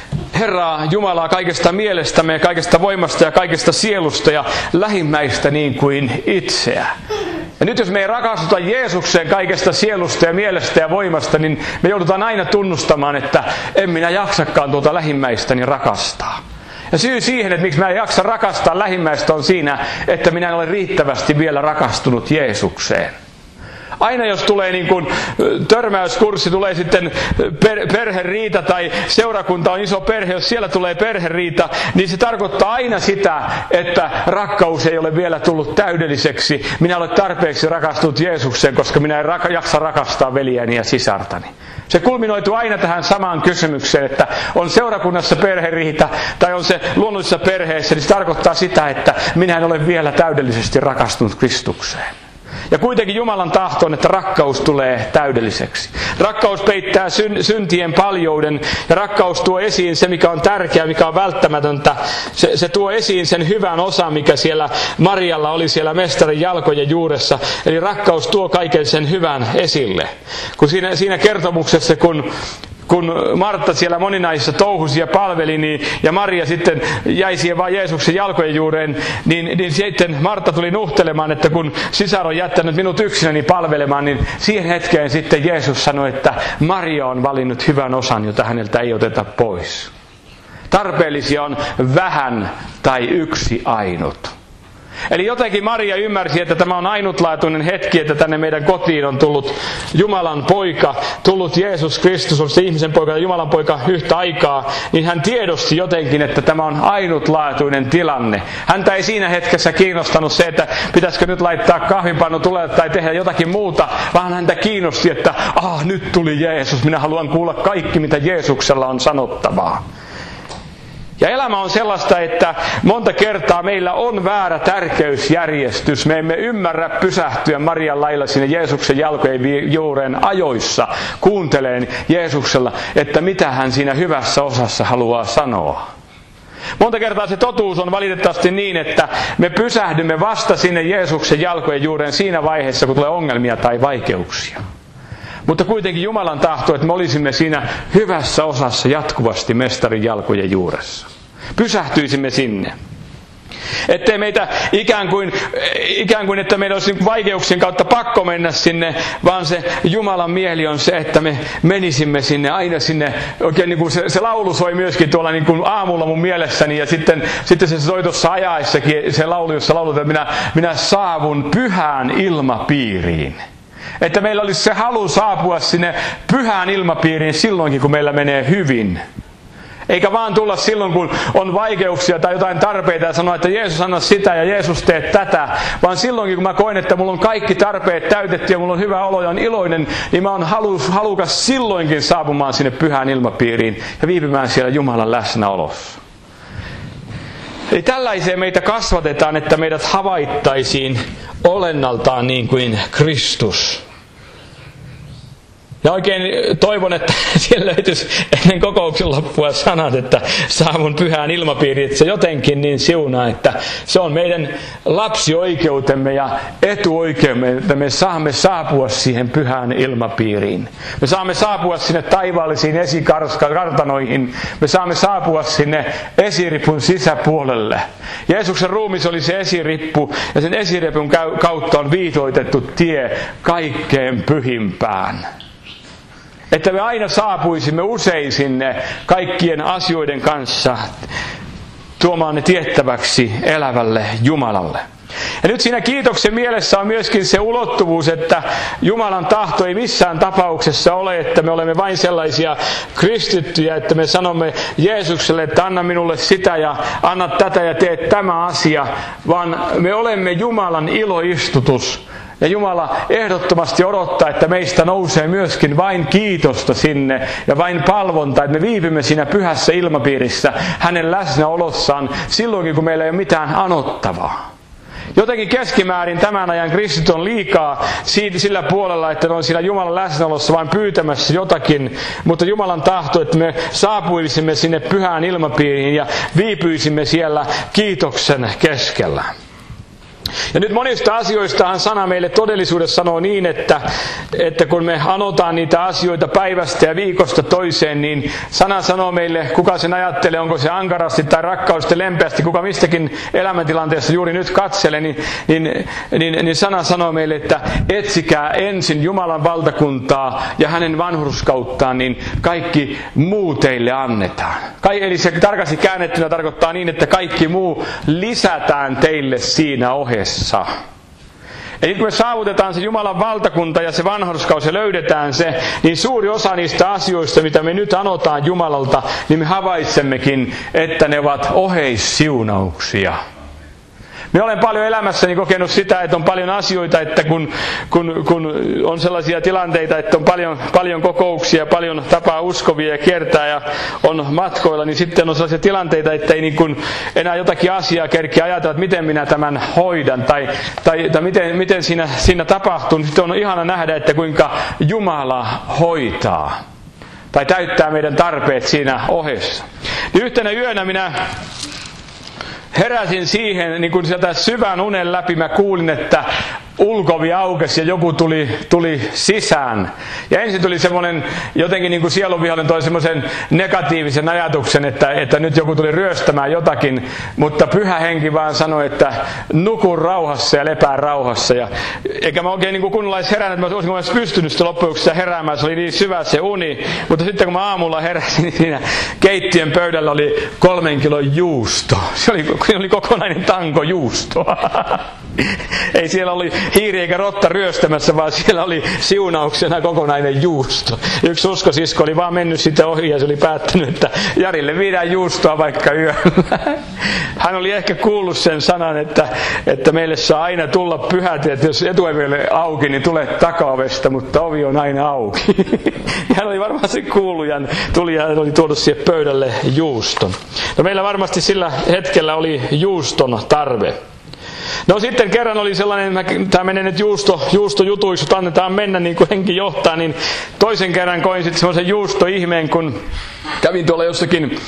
Herraa Jumalaa kaikesta mielestämme ja kaikesta voimasta ja kaikesta sielusta ja lähimmäistä niin kuin itseä. Ja nyt jos me ei rakastuta Jeesukseen kaikesta sielusta ja mielestä ja voimasta, niin me joudutaan aina tunnustamaan, että en minä jaksakaan tuota lähimmäistäni rakastaa. Ja syy siihen, että miksi mä en jaksa rakastaa lähimmäistä on siinä, että minä en ole riittävästi vielä rakastunut Jeesukseen. Aina jos tulee niin kuin törmäyskurssi, tulee sitten perheriita tai seurakunta on iso perhe, jos siellä tulee perheriita, niin se tarkoittaa aina sitä, että rakkaus ei ole vielä tullut täydelliseksi. Minä olen tarpeeksi rakastunut Jeesukseen, koska minä en jaksa rakastaa veljääni ja sisartani. Se kulminoituu aina tähän samaan kysymykseen, että on seurakunnassa perheriita tai on se luonnollisessa perheessä, niin se tarkoittaa sitä, että minä en ole vielä täydellisesti rakastunut Kristukseen. Ja kuitenkin Jumalan tahto on, että rakkaus tulee täydelliseksi. Rakkaus peittää syntien paljouden ja rakkaus tuo esiin se, mikä on tärkeää, mikä on välttämätöntä. Se tuo esiin sen hyvän osan, mikä siellä Marialla oli siellä mestarin jalkojen juuressa. Eli rakkaus tuo kaiken sen hyvän esille. Kun siinä kertomuksessa, kun Martta siellä moninaisissa touhusi ja palveli, niin, ja Maria sitten jäi siihen vaan Jeesuksen jalkojen juureen, niin sitten Martta tuli nuhtelemaan, että kun sisar on jättänyt minut yksinäni palvelemaan, niin siihen hetkeen sitten Jeesus sanoi, että Maria on valinnut hyvän osan, jota häneltä ei oteta pois. Tarpeellisia on vähän tai yksi ainut. Eli jotenkin Maria ymmärsi, että tämä on ainutlaatuinen hetki, että tänne meidän kotiin on tullut Jumalan poika, tullut Jeesus Kristus, on se ihmisen poika ja Jumalan poika yhtä aikaa, niin hän tiedosti jotenkin, että tämä on ainutlaatuinen tilanne. Häntä ei siinä hetkessä kiinnostanut se, että pitäisikö nyt laittaa kahvinpannu tulee tai tehdä jotakin muuta, vaan häntä kiinnosti, että nyt tuli Jeesus, minä haluan kuulla kaikki, mitä Jeesuksella on sanottavaa. Ja elämä on sellaista, että monta kertaa meillä on väärä tärkeysjärjestys. Me emme ymmärrä pysähtyä Marian lailla sinne Jeesuksen jalkojen juureen ajoissa kuunteleen Jeesuksella, että mitä hän siinä hyvässä osassa haluaa sanoa. Monta kertaa se totuus on valitettavasti niin, että me pysähdymme vasta sinne Jeesuksen jalkojen juureen siinä vaiheessa, kun tulee ongelmia tai vaikeuksia. Mutta kuitenkin Jumalan tahto, että me olisimme siinä hyvässä osassa jatkuvasti mestarin jalkojen juuressa. Pysähtyisimme sinne. Ettei meitä ikään kuin että meidän olisi vaikeuksien kautta pakko mennä sinne, vaan se Jumalan mieli on se, että me menisimme sinne, aina sinne. Oikein niin kuin se laulu soi myöskin tuolla niin kuin aamulla mun mielessäni, ja sitten se soi tuossa ajaessakin se laulu, jossa lauletaan, että minä saavun pyhään ilmapiiriin. Että meillä olisi se halu saapua sinne pyhään ilmapiiriin silloinkin, kun meillä menee hyvin. Eikä vaan tulla silloin, kun on vaikeuksia tai jotain tarpeita ja sanoa, että Jeesus anna sitä ja Jeesus tee tätä. Vaan silloinkin, kun mä koen, että mulla on kaikki tarpeet täytetty ja mulla on hyvä olo ja on iloinen, niin mä oon halukas silloinkin saapumaan sinne pyhään ilmapiiriin ja viipymään siellä Jumalan läsnäolossa. Eli tällaiseen meitä kasvatetaan, että meidät havaittaisiin olennaltaan niin kuin Kristus. Ja oikein toivon, että siellä löytyisi ennen kokouksen loppua sanat, että saavun pyhään ilmapiiriin, että se jotenkin niin siunaa, että se on meidän lapsioikeutemme ja etuoikeutemme, että me saamme saapua siihen pyhään ilmapiiriin. Me saamme saapua sinne taivaallisiin esikartanoihin. Me saamme saapua sinne esiripun sisäpuolelle. Jeesuksen ruumis oli se esirippu, ja sen esiripun kautta on viitoitettu tie kaikkeen pyhimpään. Että me aina saapuisimme usein sinne kaikkien asioiden kanssa tuomaan ne tiettäväksi elävälle Jumalalle. Ja nyt siinä kiitoksen mielessä on myöskin se ulottuvuus, että Jumalan tahto ei missään tapauksessa ole, että me olemme vain sellaisia kristittyjä, että me sanomme Jeesukselle, että anna minulle sitä ja anna tätä ja tee tämä asia, vaan me olemme Jumalan iloistutus. Ja Jumala ehdottomasti odottaa, että meistä nousee myöskin vain kiitosta sinne ja vain palvonta, että me viipymme siinä pyhässä ilmapiirissä hänen läsnäolossaan silloinkin, kun meillä ei ole mitään anottavaa. Jotenkin keskimäärin tämän ajan kristit on liikaa sillä puolella, että ne on siinä Jumalan läsnäolossa vain pyytämässä jotakin, mutta Jumalan tahto, että me saapuisimme sinne pyhään ilmapiiriin ja viipyisimme siellä kiitoksen keskellä. Ja nyt monista asioistahan sana meille todellisuudessa sanoo niin, että kun me anotaan niitä asioita päivästä ja viikosta toiseen, niin sana sanoo meille, kuka sen ajattelee, onko se ankarasti tai rakkaudesta lempeästi, kuka mistäkin elämäntilanteessa juuri nyt katselee, niin sana sanoo meille, että etsikää ensin Jumalan valtakuntaa ja hänen vanhurskauttaan, niin kaikki muu teille annetaan. Eli se tarkasti käännettynä tarkoittaa niin, että kaikki muu lisätään teille siinä ohessa. Eli kun me saavutetaan se Jumalan valtakunta ja se vanhurskaus ja löydetään se, niin suuri osa niistä asioista, mitä me nyt anotaan Jumalalta, niin me havaitsemmekin, että ne ovat oheissiunauksia. Minä olen paljon elämässäni kokenut sitä, että on paljon asioita, että kun on sellaisia tilanteita, että on paljon kokouksia, paljon tapaa uskovia ja kiertää ja on matkoilla, niin sitten on sellaisia tilanteita, että ei niin kuin enää jotakin asiaa kerkeä ajatella, että miten minä tämän hoidan tai miten siinä tapahtuu. Sitten on ihana nähdä, että kuinka Jumala hoitaa tai täyttää meidän tarpeet siinä ohessa. Niin yhtenä yönä minä heräsin siihen, niin kun sieltä syvän unen läpi mä kuulin, että ulkovi aukesi ja joku tuli sisään. Ja ensin tuli semmoinen, jotenkin niin kuin sielunvihollinen toi semmoisen negatiivisen ajatuksen, että nyt joku tuli ryöstämään jotakin, mutta Pyhä Henki vaan sanoi, että nuku rauhassa ja lepää rauhassa. Eikä mä oikein niin kunnolla edes herännyt, että mä olisin pystynyt sitten loppujen heräämään, se oli niin syvä se uni. Mutta sitten kun mä aamulla heräsin, niin siinä keittiön pöydällä oli 3 kilon juusto. Se oli kokonainen tanko juustoa. Ei siellä oli hiiri eikä rotta ryöstämässä, vaan siellä oli siunauksena kokonainen juusto. Yksi uskosisko oli vaan mennyt sitä ohi ja se oli päättänyt, että Jarille viedään juustoa vaikka yöllä. Hän oli ehkä kuullut sen sanan, että meille saa aina tulla pyhät, että jos etuovi ei ole auki, niin tule takaovesta, mutta ovi on aina auki. Hän oli varmaan se kuullut ja tuli ja oli tuonut siihen pöydälle juuston. No meillä varmasti sillä hetkellä oli juuston tarve. No sitten kerran oli sellainen, tämä menee nyt juustojutuiksi, että annetaan mennä niin kuin henki johtaa, niin toisen kerran koin sitten semmoisen juustoihmeen, kun kävin tuolla jossakin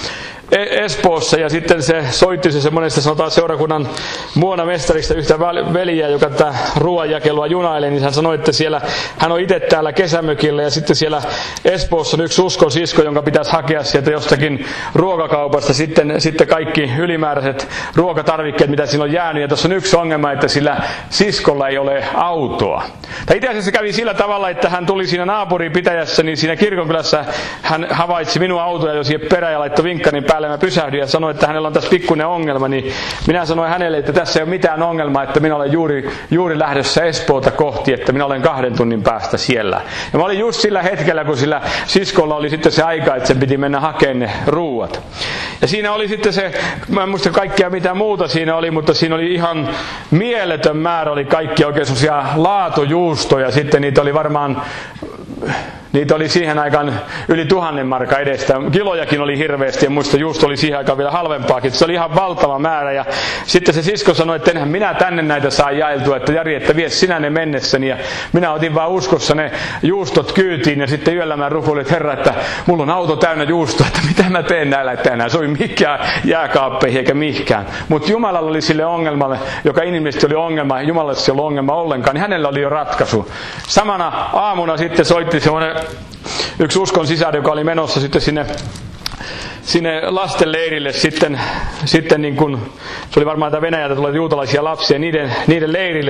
Espoossa ja sitten se soitti se semmoinen, sanotaan seurakunnan muonamestarista yhtä veliä, joka tätä ruoanjakelua junailee, niin hän sanoi, että siellä hän on itse täällä kesämökillä ja sitten siellä Espoossa on yksi uskon sisko, jonka pitäisi hakea sieltä jostakin ruokakaupasta sitten kaikki ylimääräiset ruokatarvikkeet, mitä siinä on jäänyt. Ja tässä on yksi ongelma, että sillä siskolla ei ole autoa. Tai itse asiassa kävi sillä tavalla, että hän tuli siinä naapuripitäjässä, niin siinä kirkonkylässä hän havaitsi minun autoja jo siihen perään ja laittoi vinkkanin päälle. Mä pysähdyin ja sanoin, että hänellä on tässä pikkuinen ongelma, niin minä sanoin hänelle, että tässä ei ole mitään ongelmaa, että minä olen juuri lähdössä Espoota kohti, että minä olen 2 tunnin päästä siellä. Ja mä olin just sillä hetkellä, kun sillä siskolla oli sitten se aika, että sen piti mennä hakemaan ne ruuat. Ja siinä oli sitten se, mä en muista kaikkea mitä muuta siinä oli, mutta siinä oli ihan mieletön määrä, oli kaikki oikein sellaisia laatujuustoja, sitten niitä oli varmaan, niitä oli siihen aikaan yli 1000 markan edestä. Kilojakin oli hirveästi ja muista juusto oli siihen aikaan vielä halvempaakin. Se oli ihan valtava määrä ja sitten se sisko sanoi, että enhän minä tänne näitä saa jaeltua, että Jari, että vie sinä ne mennessäni. Ja minä otin vaan uskossa ne juustot kyytiin ja sitten yöllä mä rukoilin, että Herra, että mulla on auto täynnä juustoa, että mitä mä teen näillä tänään. Se oli mikään jääkaappeihin eikä mihinkään. Mutta Jumalalla oli sille ongelmalle, joka inhimillisesti oli ongelma, Jumalalle se ei ollut ongelma ollenkaan, niin hänellä oli jo ratkaisu. Samana aamuna sitten soitti semmoinen yksi uskon sisar, joka oli menossa sitten sinne lastenleirille sitten niin kuin, se oli varmaan tämä Venäjältä tulee juutalaisia lapsia, niiden leirille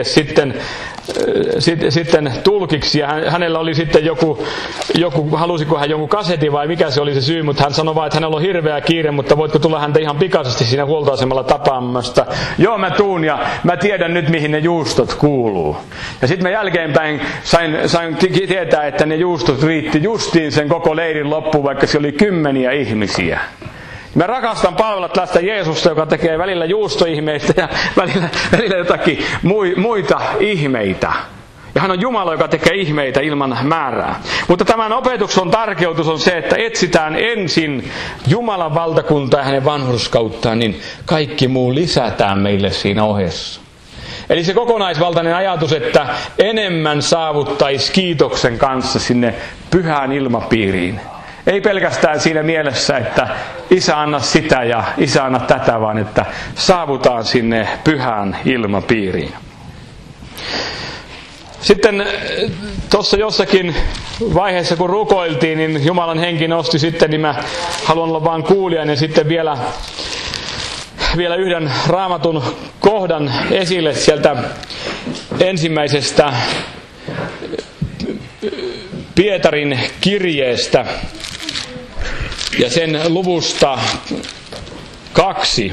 sitten tulkiksi, ja hänellä oli sitten joku, halusiko hän jonkun kasetin vai mikä se oli se syy, mutta hän sanoi vaan, että hänellä on hirveä kiire, mutta voitko tulla häntä ihan pikaisesti siinä huoltoasemalla tapaamasta. Joo, mä tuun ja mä tiedän nyt mihin ne juustot kuuluu. Ja sitten mä jälkeenpäin sain tietää, että ne juustot riitti justiin sen koko leirin loppuun, vaikka siellä oli 10 ihmisiä. Mä rakastan palvella tällaista Jeesusta, joka tekee välillä juustoihmeitä ja välillä jotakin muita ihmeitä. Ja hän on Jumala, joka tekee ihmeitä ilman määrää. Mutta tämän opetuksen tarkeutus on se, että etsitään ensin Jumalan valtakuntaa ja hänen vanhurskauttaan, niin kaikki muu lisätään meille siinä ohessa. Eli se kokonaisvaltainen ajatus, että enemmän saavuttaisi kiitoksen kanssa sinne pyhään ilmapiiriin. Ei pelkästään siinä mielessä, että Isä anna sitä ja Isä anna tätä, vaan että saavutaan sinne pyhään ilmapiiriin. Sitten tuossa jossakin vaiheessa, kun rukoiltiin, niin Jumalan henki nosti sitten, niin mä haluan olla vaan kuulijainen sitten vielä yhden Raamatun kohdan esille sieltä ensimmäisestä Pietarin kirjeestä ja sen luvusta 2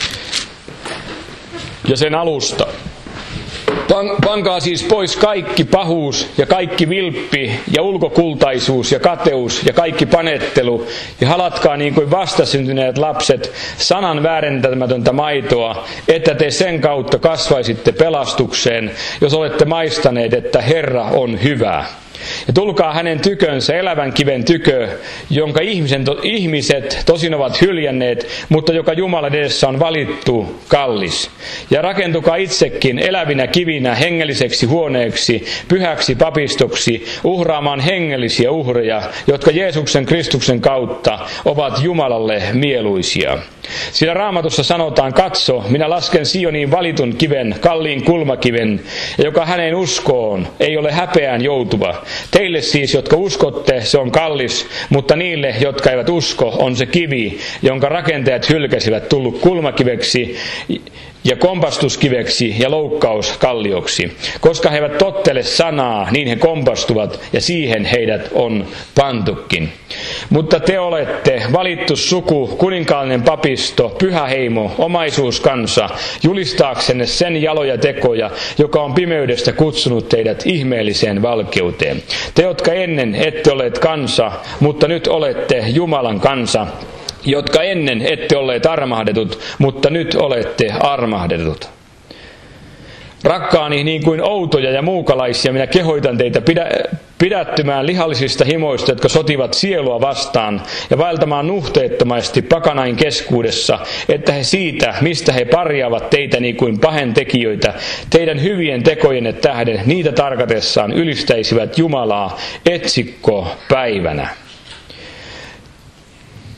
ja sen alusta. Pankaa siis pois kaikki pahuus ja kaikki vilppi ja ulkokultaisuus ja kateus ja kaikki panettelu ja halatkaa niin kuin vastasyntyneet lapset sanan väärentämätöntä maitoa, että te sen kautta kasvaisitte pelastukseen, jos olette maistaneet, että Herra on hyvä. Ja tulkaa hänen tykönsä, elävän kiven tykö, jonka ihmiset tosin ovat hyljänneet, mutta joka Jumalan edessä on valittu kallis. Ja rakentukaa itsekin elävinä kivinä hengelliseksi huoneeksi, pyhäksi papistoksi, uhraamaan hengellisiä uhreja, jotka Jeesuksen Kristuksen kautta ovat Jumalalle mieluisia. Sillä Raamatussa sanotaan, katso, minä lasken Sioniin valitun kiven, kalliin kulmakiven, joka hänen uskoon ei ole häpeään joutuva. Teille siis, jotka uskotte, se on kallis, mutta niille, jotka eivät usko, on se kivi, jonka rakentajat hylkäsivät, tullut kulmakiveksi ja kompastuskiveksi ja loukkauskallioksi. Koska he eivät tottele sanaa, niin he kompastuvat ja siihen heidät on pantukin. Mutta te olette valittu suku, kuninkaallinen papisto, pyhä heimo, omaisuuskansa, julistaaksenne sen jaloja tekoja, joka on pimeydestä kutsunut teidät ihmeelliseen valkeuteen. Te, jotka ennen ette olleet kansa, mutta nyt olette Jumalan kansa, jotka ennen ette olleet armahdetut, mutta nyt olette armahdetut. Rakkaani, niin kuin outoja ja muukalaisia, minä kehoitan teitä pidättymään lihallisista himoista, jotka sotivat sielua vastaan, ja vaeltamaan nuhteettomasti pakanain keskuudessa, että he siitä, mistä he parjaavat teitä niin kuin pahentekijöitä, teidän hyvien tekojenne tähden, niitä tarkatessaan ylistäisivät Jumalaa etsikko päivänä.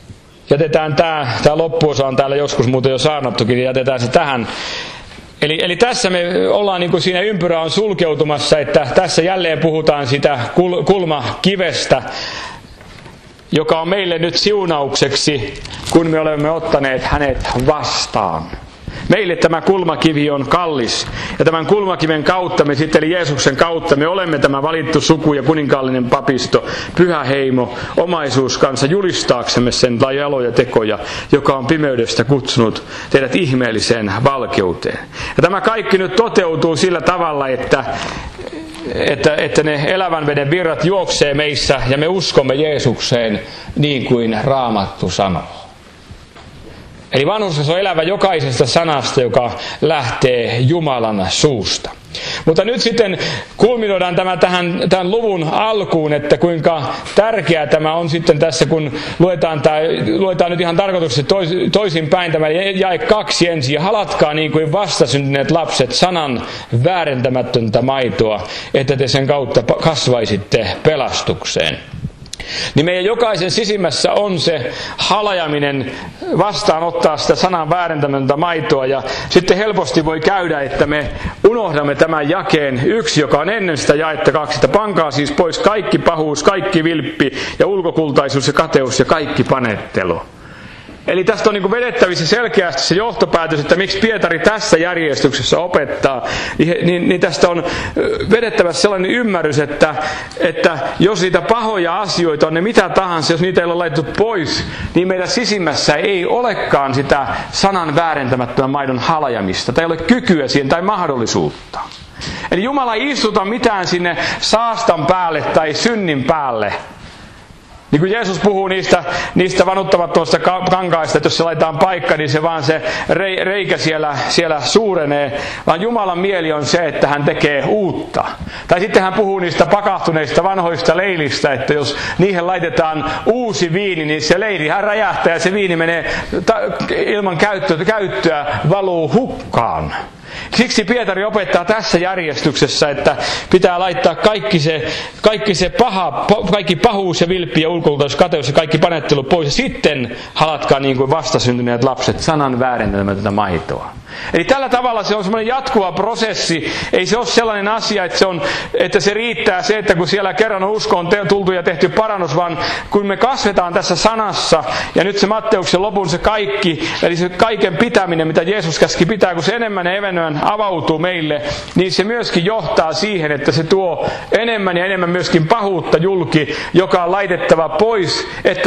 jätetään tämä loppuosa on täällä joskus muuten jo saarnattukin, niin jätetään se tähän. Eli tässä me ollaan niin kuin siinä ympyrä on sulkeutumassa, että tässä jälleen puhutaan sitä kulmakivestä, joka on meille nyt siunaukseksi, kun me olemme ottaneet hänet vastaan. Meille tämä kulmakivi on kallis. Ja tämän kulmakiven kautta me sitten, eli Jeesuksen kautta, me olemme tämä valittu suku ja kuninkaallinen papisto, pyhä heimo, omaisuus kanssa julistaaksemme sen jaloja tekoja, joka on pimeydestä kutsunut teidät ihmeelliseen valkeuteen. Ja tämä kaikki nyt toteutuu sillä tavalla, että ne elävän veden virrat juoksee meissä ja me uskomme Jeesukseen niin kuin Raamattu sanoo. Eli vanhurskas on elävä jokaisesta sanasta, joka lähtee Jumalan suusta. Mutta nyt sitten kulminoidaan tämän luvun alkuun, että kuinka tärkeää tämä on sitten tässä, kun luetaan nyt ihan tarkoituksessa toisinpäin tämä jae 2 ensin. Ja halatkaa niin kuin vastasyntyneet lapset sanan väärentämätöntä maitoa, että te sen kautta kasvaisitte pelastukseen. Niin meidän jokaisen sisimmässä on se halajaminen vastaanottaa sitä sanan väärentämätöntä maitoa. Ja sitten helposti voi käydä, että me unohdamme tämän jakeen 1, joka on ennen sitä jaetta 2. Että pankaa siis pois kaikki pahuus, kaikki vilppi ja ulkokultaisuus ja kateus ja kaikki panettelu. Eli tästä on niin kuin vedettävissä selkeästi se johtopäätös, että miksi Pietari tässä järjestyksessä opettaa, niin tästä on vedettävässä sellainen ymmärrys, että jos niitä pahoja asioita on ne mitä tahansa, jos niitä ei ole laitettu pois, niin meidän sisimmässä ei olekaan sitä sanan väärentämättömän maidon halajamista, tai ei ole kykyä siihen tai mahdollisuutta. Eli Jumala ei istuta mitään sinne saastan päälle tai synnin päälle. Niin kuin Jeesus puhuu niistä vanuttamattomista kankaista, että jos se laitetaan paikka, niin se vaan se reikä siellä suurenee. Vaan Jumalan mieli on se, että hän tekee uutta. Tai sitten hän puhuu niistä pakahtuneista vanhoista leilistä, että jos niihin laitetaan uusi viini, niin se leili hän räjähtää ja se viini menee ilman käyttöä valuu hukkaan. Siksi Pietari opettaa tässä järjestyksessä, että pitää laittaa kaikki se paha, kaikki pahuus ja vilppi ja ulkokultaisuus, kateus ja kaikki panettelu pois. Ja sitten halatkaa niin kuin vastasyntyneet lapset sanan väärentämätöntä maitoa. Eli tällä tavalla se on semmoinen jatkuva prosessi. Ei se ole sellainen asia, että se riittää se, että kun siellä kerran on uskoon tultu ja tehty parannus, vaan kun me kasvetaan tässä sanassa, ja nyt se Matteuksen lopun se kaikki, eli se kaiken pitäminen, mitä Jeesus käski pitää, kun se enemmän ja enemmän avautuu meille, niin se myöskin johtaa siihen, että se tuo enemmän ja enemmän myöskin pahuutta julki, joka on laitettava pois, että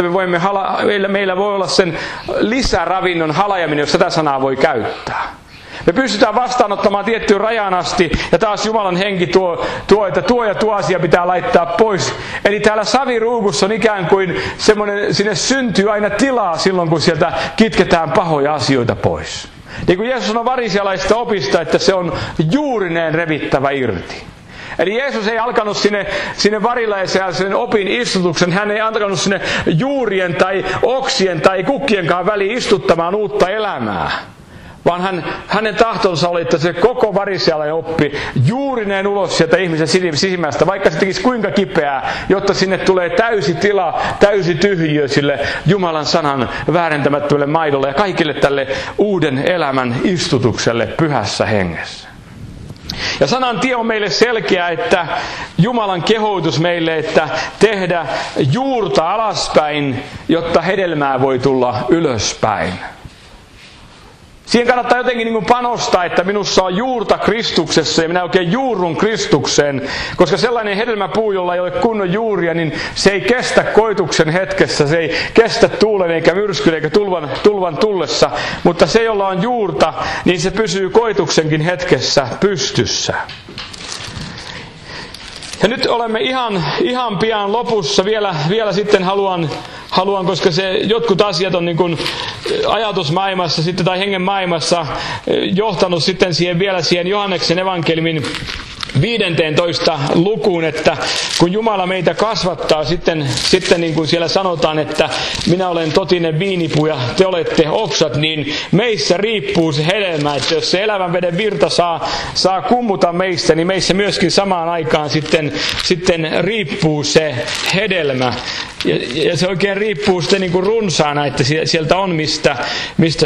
meillä voi olla sen lisäravinnon halajaminen, jos tätä sanaa voi käyttää. Me pystytään vastaanottamaan tiettyyn rajaan asti, ja taas Jumalan henki tuo, että tuo ja tuo asia pitää laittaa pois. Eli täällä saviruukussa on ikään kuin semmoinen, sinne syntyy aina tilaa silloin, kun sieltä kitketään pahoja asioita pois. Niin kuin Jeesus sanoi varisialaisesta opista, että se juurineen revittävä irti. Eli Jeesus ei alkanut sinne varilaiseen sen opin istutuksen, hän ei alkanut sinne juurien tai oksien tai kukkienkaan väliin istuttamaan uutta elämää. Vaan hänen tahtonsa oli, että se koko varisialainen oppi juurineen ulos sieltä ihmisen sisimmästä, vaikka se tekisi kuinka kipeää, jotta sinne tulee täysi tila, täysi tyhjiö sille Jumalan sanan väärentämättömälle maidolle ja kaikille tälle uuden elämän istutukselle pyhässä hengessä. Ja sanan tie on meille selkeä, että Jumalan kehoitus meille, että tehdä juurta alaspäin, jotta hedelmää voi tulla ylöspäin. Siihen kannattaa jotenkin niin kuin panostaa, että minussa on juurta Kristuksessa ja minä oikein juurrun Kristukseen, koska sellainen hedelmäpuu, jolla ei ole kunnon juuria, niin se ei kestä koituksen hetkessä, se ei kestä tuulen eikä myrskyn eikä tulvan tullessa, mutta se, jolla on juurta, niin se pysyy koituksenkin hetkessä pystyssä. Ja nyt olemme ihan pian lopussa. Vielä sitten haluan, koska jotkut asiat on niin kuin ajatusmaailmassa sitten, tai hengen maailmassa johtanut sitten vielä siihen Johanneksen evankeliumin 15 lukuun, että kun Jumala meitä kasvattaa, sitten niin kuin siellä sanotaan, että minä olen totinen viinipuu ja te olette oksat, niin meissä riippuu se hedelmä, että jos se elävän veden virta saa kummuta meistä, niin meissä myöskin samaan aikaan sitten riippuu se hedelmä. Ja se oikein riippuu sitten niin kuin runsaana, että sieltä on mistä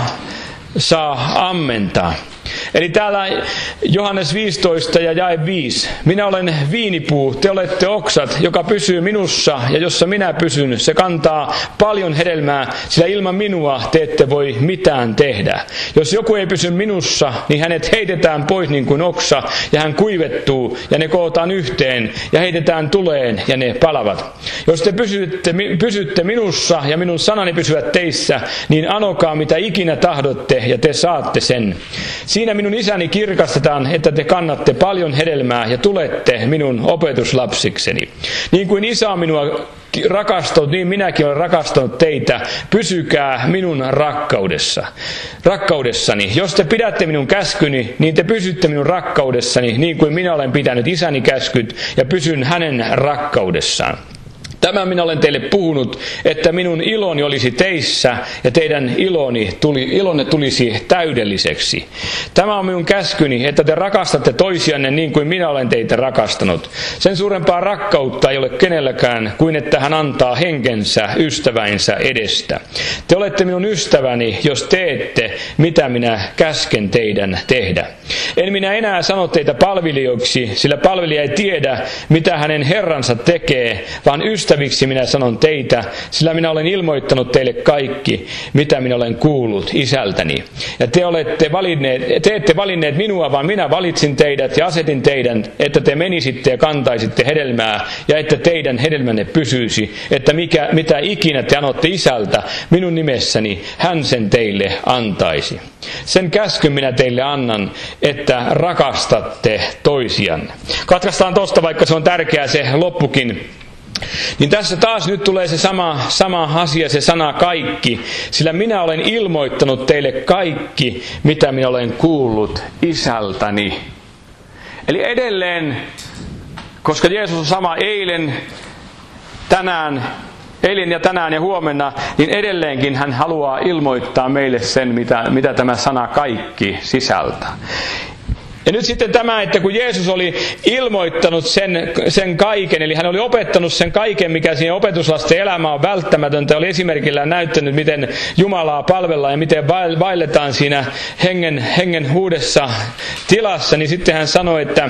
saa ammentaa. Eli täällä Johannes 15 ja jae 5. Minä olen viinipuu, te olette oksat, joka pysyy minussa ja jossa minä pysyn. Se kantaa paljon hedelmää, sillä ilman minua te ette voi mitään tehdä. Jos joku ei pysy minussa, niin hänet heitetään pois niin kuin oksa ja hän kuivettuu ja ne kootaan yhteen ja heitetään tuleen ja ne palavat. Jos te pysytte minussa ja minun sanani pysyvät teissä, niin anokaa mitä ikinä tahdotte ja te saatte sen. Siinä minun isäni kirkastetaan, että te kannatte paljon hedelmää ja tulette minun opetuslapsikseni. Niin kuin isä on minua rakastanut, niin minäkin olen rakastanut teitä. Pysykää minun rakkaudessani. Jos te pidätte minun käskyni, niin te pysytte minun rakkaudessani, niin kuin minä olen pitänyt isäni käskyt ja pysyn hänen rakkaudessaan. Tämän minä olen teille puhunut, että minun iloni olisi teissä ja teidän ilonne tulisi täydelliseksi. Tämä on minun käskyni, että te rakastatte toisianne niin kuin minä olen teitä rakastanut. Sen suurempaa rakkautta ei ole kenelläkään kuin että hän antaa henkensä ystäväinsä edestä. Te olette minun ystäväni, jos teette, mitä minä käsken teidän tehdä. En minä enää sano teitä palvelijoiksi, sillä palvelija ei tiedä, mitä hänen herransa tekee, vaan ystäviksi minä sanon teitä, sillä minä olen ilmoittanut teille kaikki, mitä minä olen kuullut isältäni. Ja te ette valinneet minua, vaan minä valitsin teidät ja asetin teidän, että te menisitte ja kantaisitte hedelmää, ja että teidän hedelmänne pysyisi, että mitä ikinä te anotte isältä minun nimessäni, hän sen teille antaisi. Sen käskyn minä teille annan, että rakastatte toisianne. Katkaistaan tosta, vaikka se on tärkeää se loppukin. Niin tässä taas nyt tulee se sama asia, se sana kaikki, sillä minä olen ilmoittanut teille kaikki, mitä minä olen kuullut isältäni. Eli edelleen, koska Jeesus on sama eilen ja tänään ja huomenna, niin edelleenkin hän haluaa ilmoittaa meille sen, mitä tämä sana kaikki sisältää. Ja nyt sitten tämä, että kun Jeesus oli ilmoittanut sen kaiken, eli hän oli opettanut sen kaiken, mikä siinä opetuslasten elämä on välttämätöntä, oli esimerkillään näyttänyt, miten Jumalaa palvellaan ja miten vaelletaan siinä hengen uudessa tilassa, niin sitten hän sanoi, että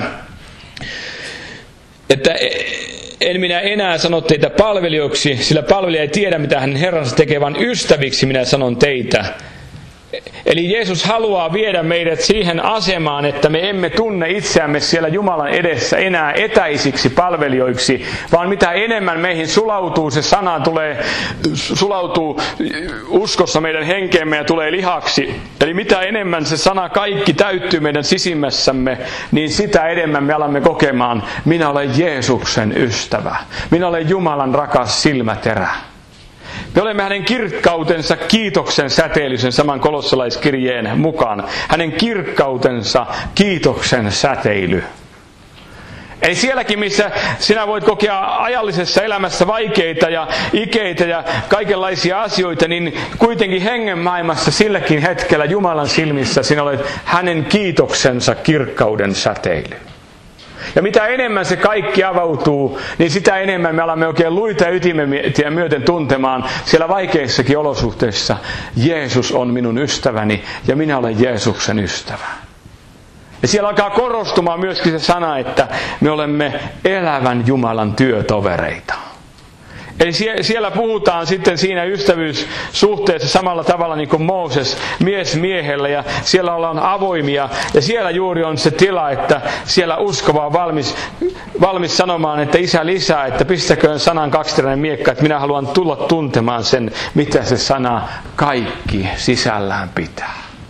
en minä enää sano teitä palvelijoiksi, sillä palvelija ei tiedä, mitä hänen herransa tekee, vaan ystäviksi minä sanon teitä. Eli Jeesus haluaa viedä meidät siihen asemaan, että me emme tunne itseämme siellä Jumalan edessä enää etäisiksi palvelijoiksi, vaan mitä enemmän meihin sulautuu, se sana sulautuu uskossa meidän henkeemme ja tulee lihaksi. Eli mitä enemmän se sana kaikki täyttyy meidän sisimmässämme, niin sitä enemmän me alamme kokemaan, minä olen Jeesuksen ystävä. Minä olen Jumalan rakas silmäterä. Me olemme hänen kirkkautensa kiitoksen säteily, sen saman kolossalaiskirjeen mukaan. Hänen kirkkautensa kiitoksen säteily. Eli sielläkin, missä sinä voit kokea ajallisessa elämässä vaikeita ja ikeitä ja kaikenlaisia asioita, niin kuitenkin hengen maailmassa silläkin hetkellä Jumalan silmissä sinä olet hänen kiitoksensa kirkkauden säteily. Ja mitä enemmän se kaikki avautuu, niin sitä enemmän me alamme oikein luita ja ytimentiä myöten tuntemaan siellä vaikeissakin olosuhteissa. Jeesus on minun ystäväni ja minä olen Jeesuksen ystävä. Ja siellä alkaa korostumaan myöskin se sana, että me olemme elävän Jumalan työtovereita. Eli siellä puhutaan sitten siinä ystävyyssuhteessa samalla tavalla niin kuin Mooses mies miehellä, ja siellä ollaan avoimia, ja siellä juuri on se tila, että siellä uskova on valmis sanomaan, että isä lisää, että pistäköön sanan kaksiteräinen miekka, että minä haluan tulla tuntemaan sen, mitä se sana kaikki sisällään pitää.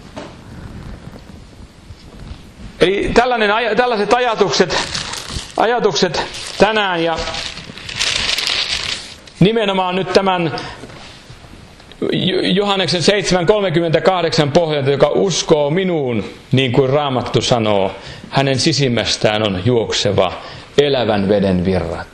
Eli tällaiset ajatukset tänään, ja nimenomaan nyt tämän Johanneksen 7:38 pohjalta, joka uskoo minuun, niin kuin Raamattu sanoo, hänen sisimmästään on juokseva elävän veden virrat.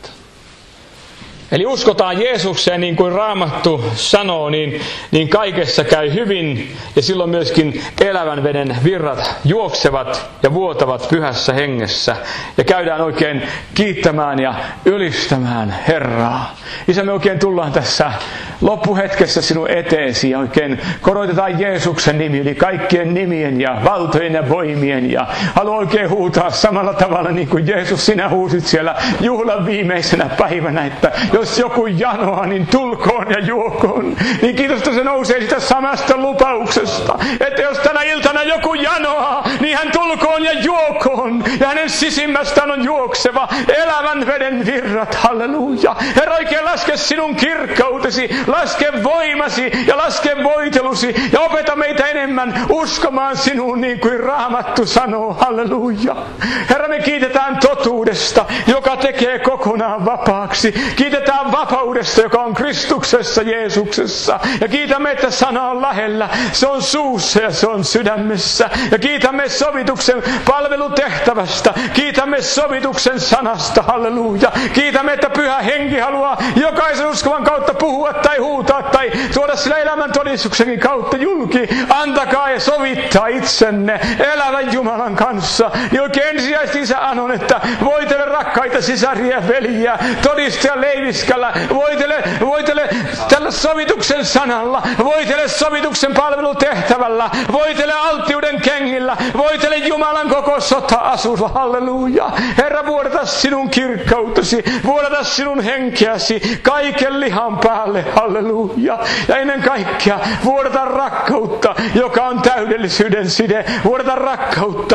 Eli uskotaan Jeesukseen, niin kuin Raamattu sanoo, niin kaikessa käy hyvin, ja silloin myöskin elävän veden virrat juoksevat ja vuotavat pyhässä hengessä. Ja käydään oikein kiittämään ja ylistämään Herraa. Isä, me oikein tullaan tässä loppuhetkessä sinun eteesi ja oikein korotetaan Jeesuksen nimi yli kaikkien nimien ja valtojen ja voimien. Ja haluan oikein huutaa samalla tavalla niin kuin Jeesus, sinä huusit siellä juhlan viimeisenä päivänä, että jos joku janoaa, niin tulkoon ja juokoon. Niin kiitos, että se nousee sitä samasta lupauksesta. Että jos tänä iltana joku janoaa, niin hän tulkoon ja juokoon. Ja hänen sisimmästään on juokseva elävän veden virrat. Halleluja. Herra, oikein laske sinun kirkkautesi, laske voimasi ja laske voitelusi. Ja opeta meitä enemmän uskomaan sinuun niin kuin Raamattu sanoo. Halleluja. Herra, me kiitetään totuudesta, joka tekee kokonaan vapaaksi. Kiitetään vapaudesta, joka on Kristuksessa Jeesuksessa. Ja kiitämme, että sana on lähellä. Se on suussa ja se on sydämessä. Ja kiitämme sovituksen palvelutehtävästä. Kiitämme sovituksen sanasta. Halleluja. Kiitämme, että Pyhä Henki haluaa jokaisen uskovan kautta puhua tai huutaa tai tuoda sillä elämän todistuksenkin kautta julki. Antakaa ja sovittaa itsenne elävän Jumalan kanssa. Niin oikein ensisijaisesti Isä anon, että voitele rakkaita sisaria ja veljiä, todistaa leiviskällä, voitele tällä sovituksen sanalla, voitele sovituksen palvelutehtävällä, voitele alttiuden kengillä, voitele Jumalan koko sota-asulla. Halleluja. Herra, vuodata sinun kirkkautesi, vuodata sinun henkeäsi kaiken lihan päälle. Halleluja. Ja ennen kaikkea vuodata rakkautta, joka on täydellisyyden side. Vuodata rakkautta,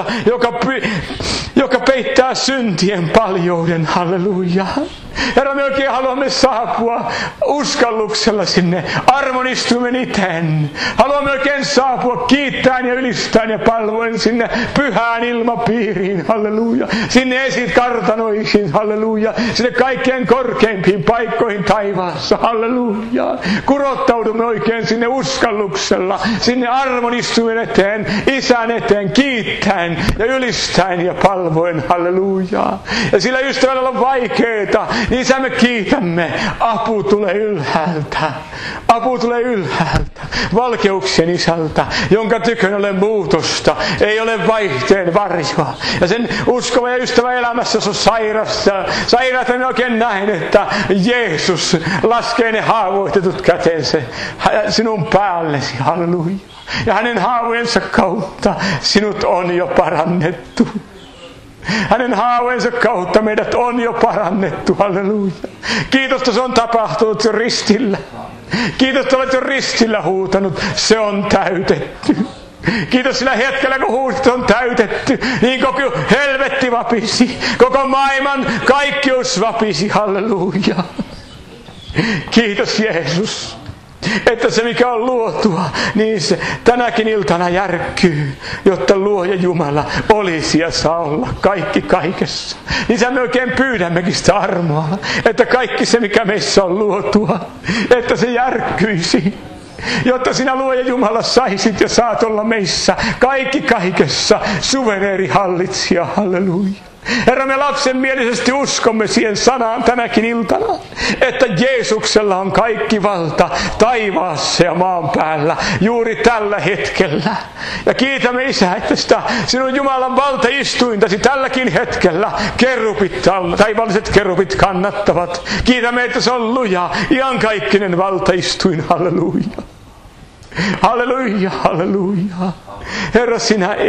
joka peittää syntien paljouden. Halleluja. Herra, me oikein haluamme saapua uskalluksella sinne armonistuimen iteen. Haluamme oikein saapua kiittäen ja ylistäen ja palvoen sinne pyhään ilmapiiriin. Halleluja. Sinne esikartanoihin. Halleluja. Sinne kaikkein korkeimpiin paikkoihin taivaassa. Halleluja. Kurottaudumme oikein sinne uskalluksella, sinne armonistuimen eteen, Isän eteen, kiittäen ja ylistäen ja palvoen. Halleluja. Ja sillä ystävällä on vaikeeta. Niin Isä, me kiitämme. Apu tulee ylhäältä. Apu tulee ylhäältä. Valkeuksien Isältä, jonka tykön ole muutosta. Ei ole vaihteen varjoa. Ja sen uskova ja ystävä elämässä on sairasta. Sairaat en oikein näin, että Jeesus laskee ne haavoitetut käteensä sinun päällesi. Halleluja. Ja hänen haavojensa kautta sinut on jo parannettu. Hänen haavojensa kautta meidät on jo parannettu. Halleluja. Kiitos, että se on tapahtunut jo ristillä. Kiitos, että olet jo ristillä huutanut. Se on täytetty. Kiitos sillä hetkellä, kun huusit on täytetty. Niin koko helvetti vapisi. Koko maailman kaikkius vapisi. Halleluja. Kiitos Jeesus. Että se mikä on luotua, niin se tänäkin iltana järkkyy, jotta luoja Jumala olisi ja saa olla kaikki kaikessa. Niin me oikein pyydämmekin sitä armoa, että kaikki se mikä meissä on luotua, että se järkkyisi. Jotta sinä luoja Jumala saisit ja saat olla meissä kaikki kaikessa suvereeni hallitsija. Halleluja. Herra, me lapsenmielisesti uskomme siihen sanaan tänäkin iltana, että Jeesuksella on kaikki valta taivaassa ja maan päällä juuri tällä hetkellä. Ja kiitämme Isä, että sitä sinun Jumalan valtaistuintasi tälläkin hetkellä taivalliset kerupit kannattavat. Kiitämme, että se on luja, iankaikkinen valtaistuin. Halleluja. Halleluja, halleluja. Herra,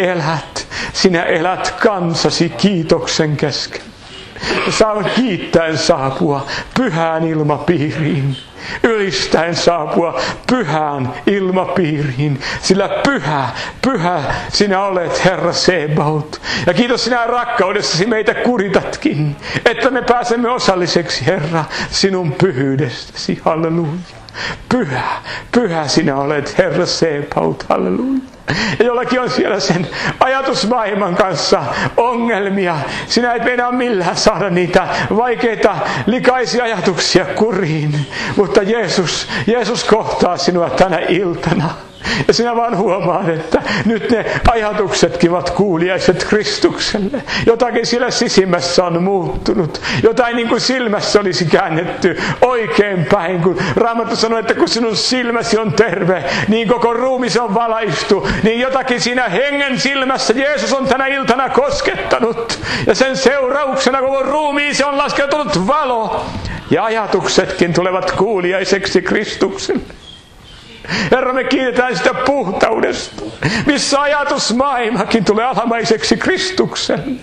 sinä elät kansasi kiitoksen kesken. Saavat kiittäen saapua pyhään ilmapiiriin. Ylistäen saapua pyhään ilmapiiriin. Sillä pyhä sinä olet, Herra Sebaot. Ja kiitos sinä rakkaudessasi meitä kuritatkin, että me pääsemme osalliseksi, Herra, sinun pyhyydestäsi. Halleluja. Pyhä sinä olet, Herra Sebaot. Halleluja. Ja jollakin on siellä sen ajatusmaailman kanssa ongelmia. Sinä et meinaa millään saada niitä vaikeita, likaisia ajatuksia kuriin. Mutta Jeesus kohtaa sinua tänä iltana. Ja sinä vaan huomaat, että nyt ne ajatuksetkin ovat kuuliaiset Kristukselle. Jotakin siellä sisimmässä on muuttunut. Jotain niin kuin silmässä olisi käännetty oikein päin. Kun Raamattu sanoo, että kun sinun silmäsi on terve, niin koko ruumis on valaistu. Niin jotakin siinä hengen silmässä Jeesus on tänä iltana koskettanut. Ja sen seurauksena koko ruumiisi on laskeutunut valo. Ja ajatuksetkin tulevat kuuliaiseksi Kristukselle. Herra, me kiitetään sitä puhtaudesta, missä ajatusmaailmakin tulee alamaiseksi Kristuksen.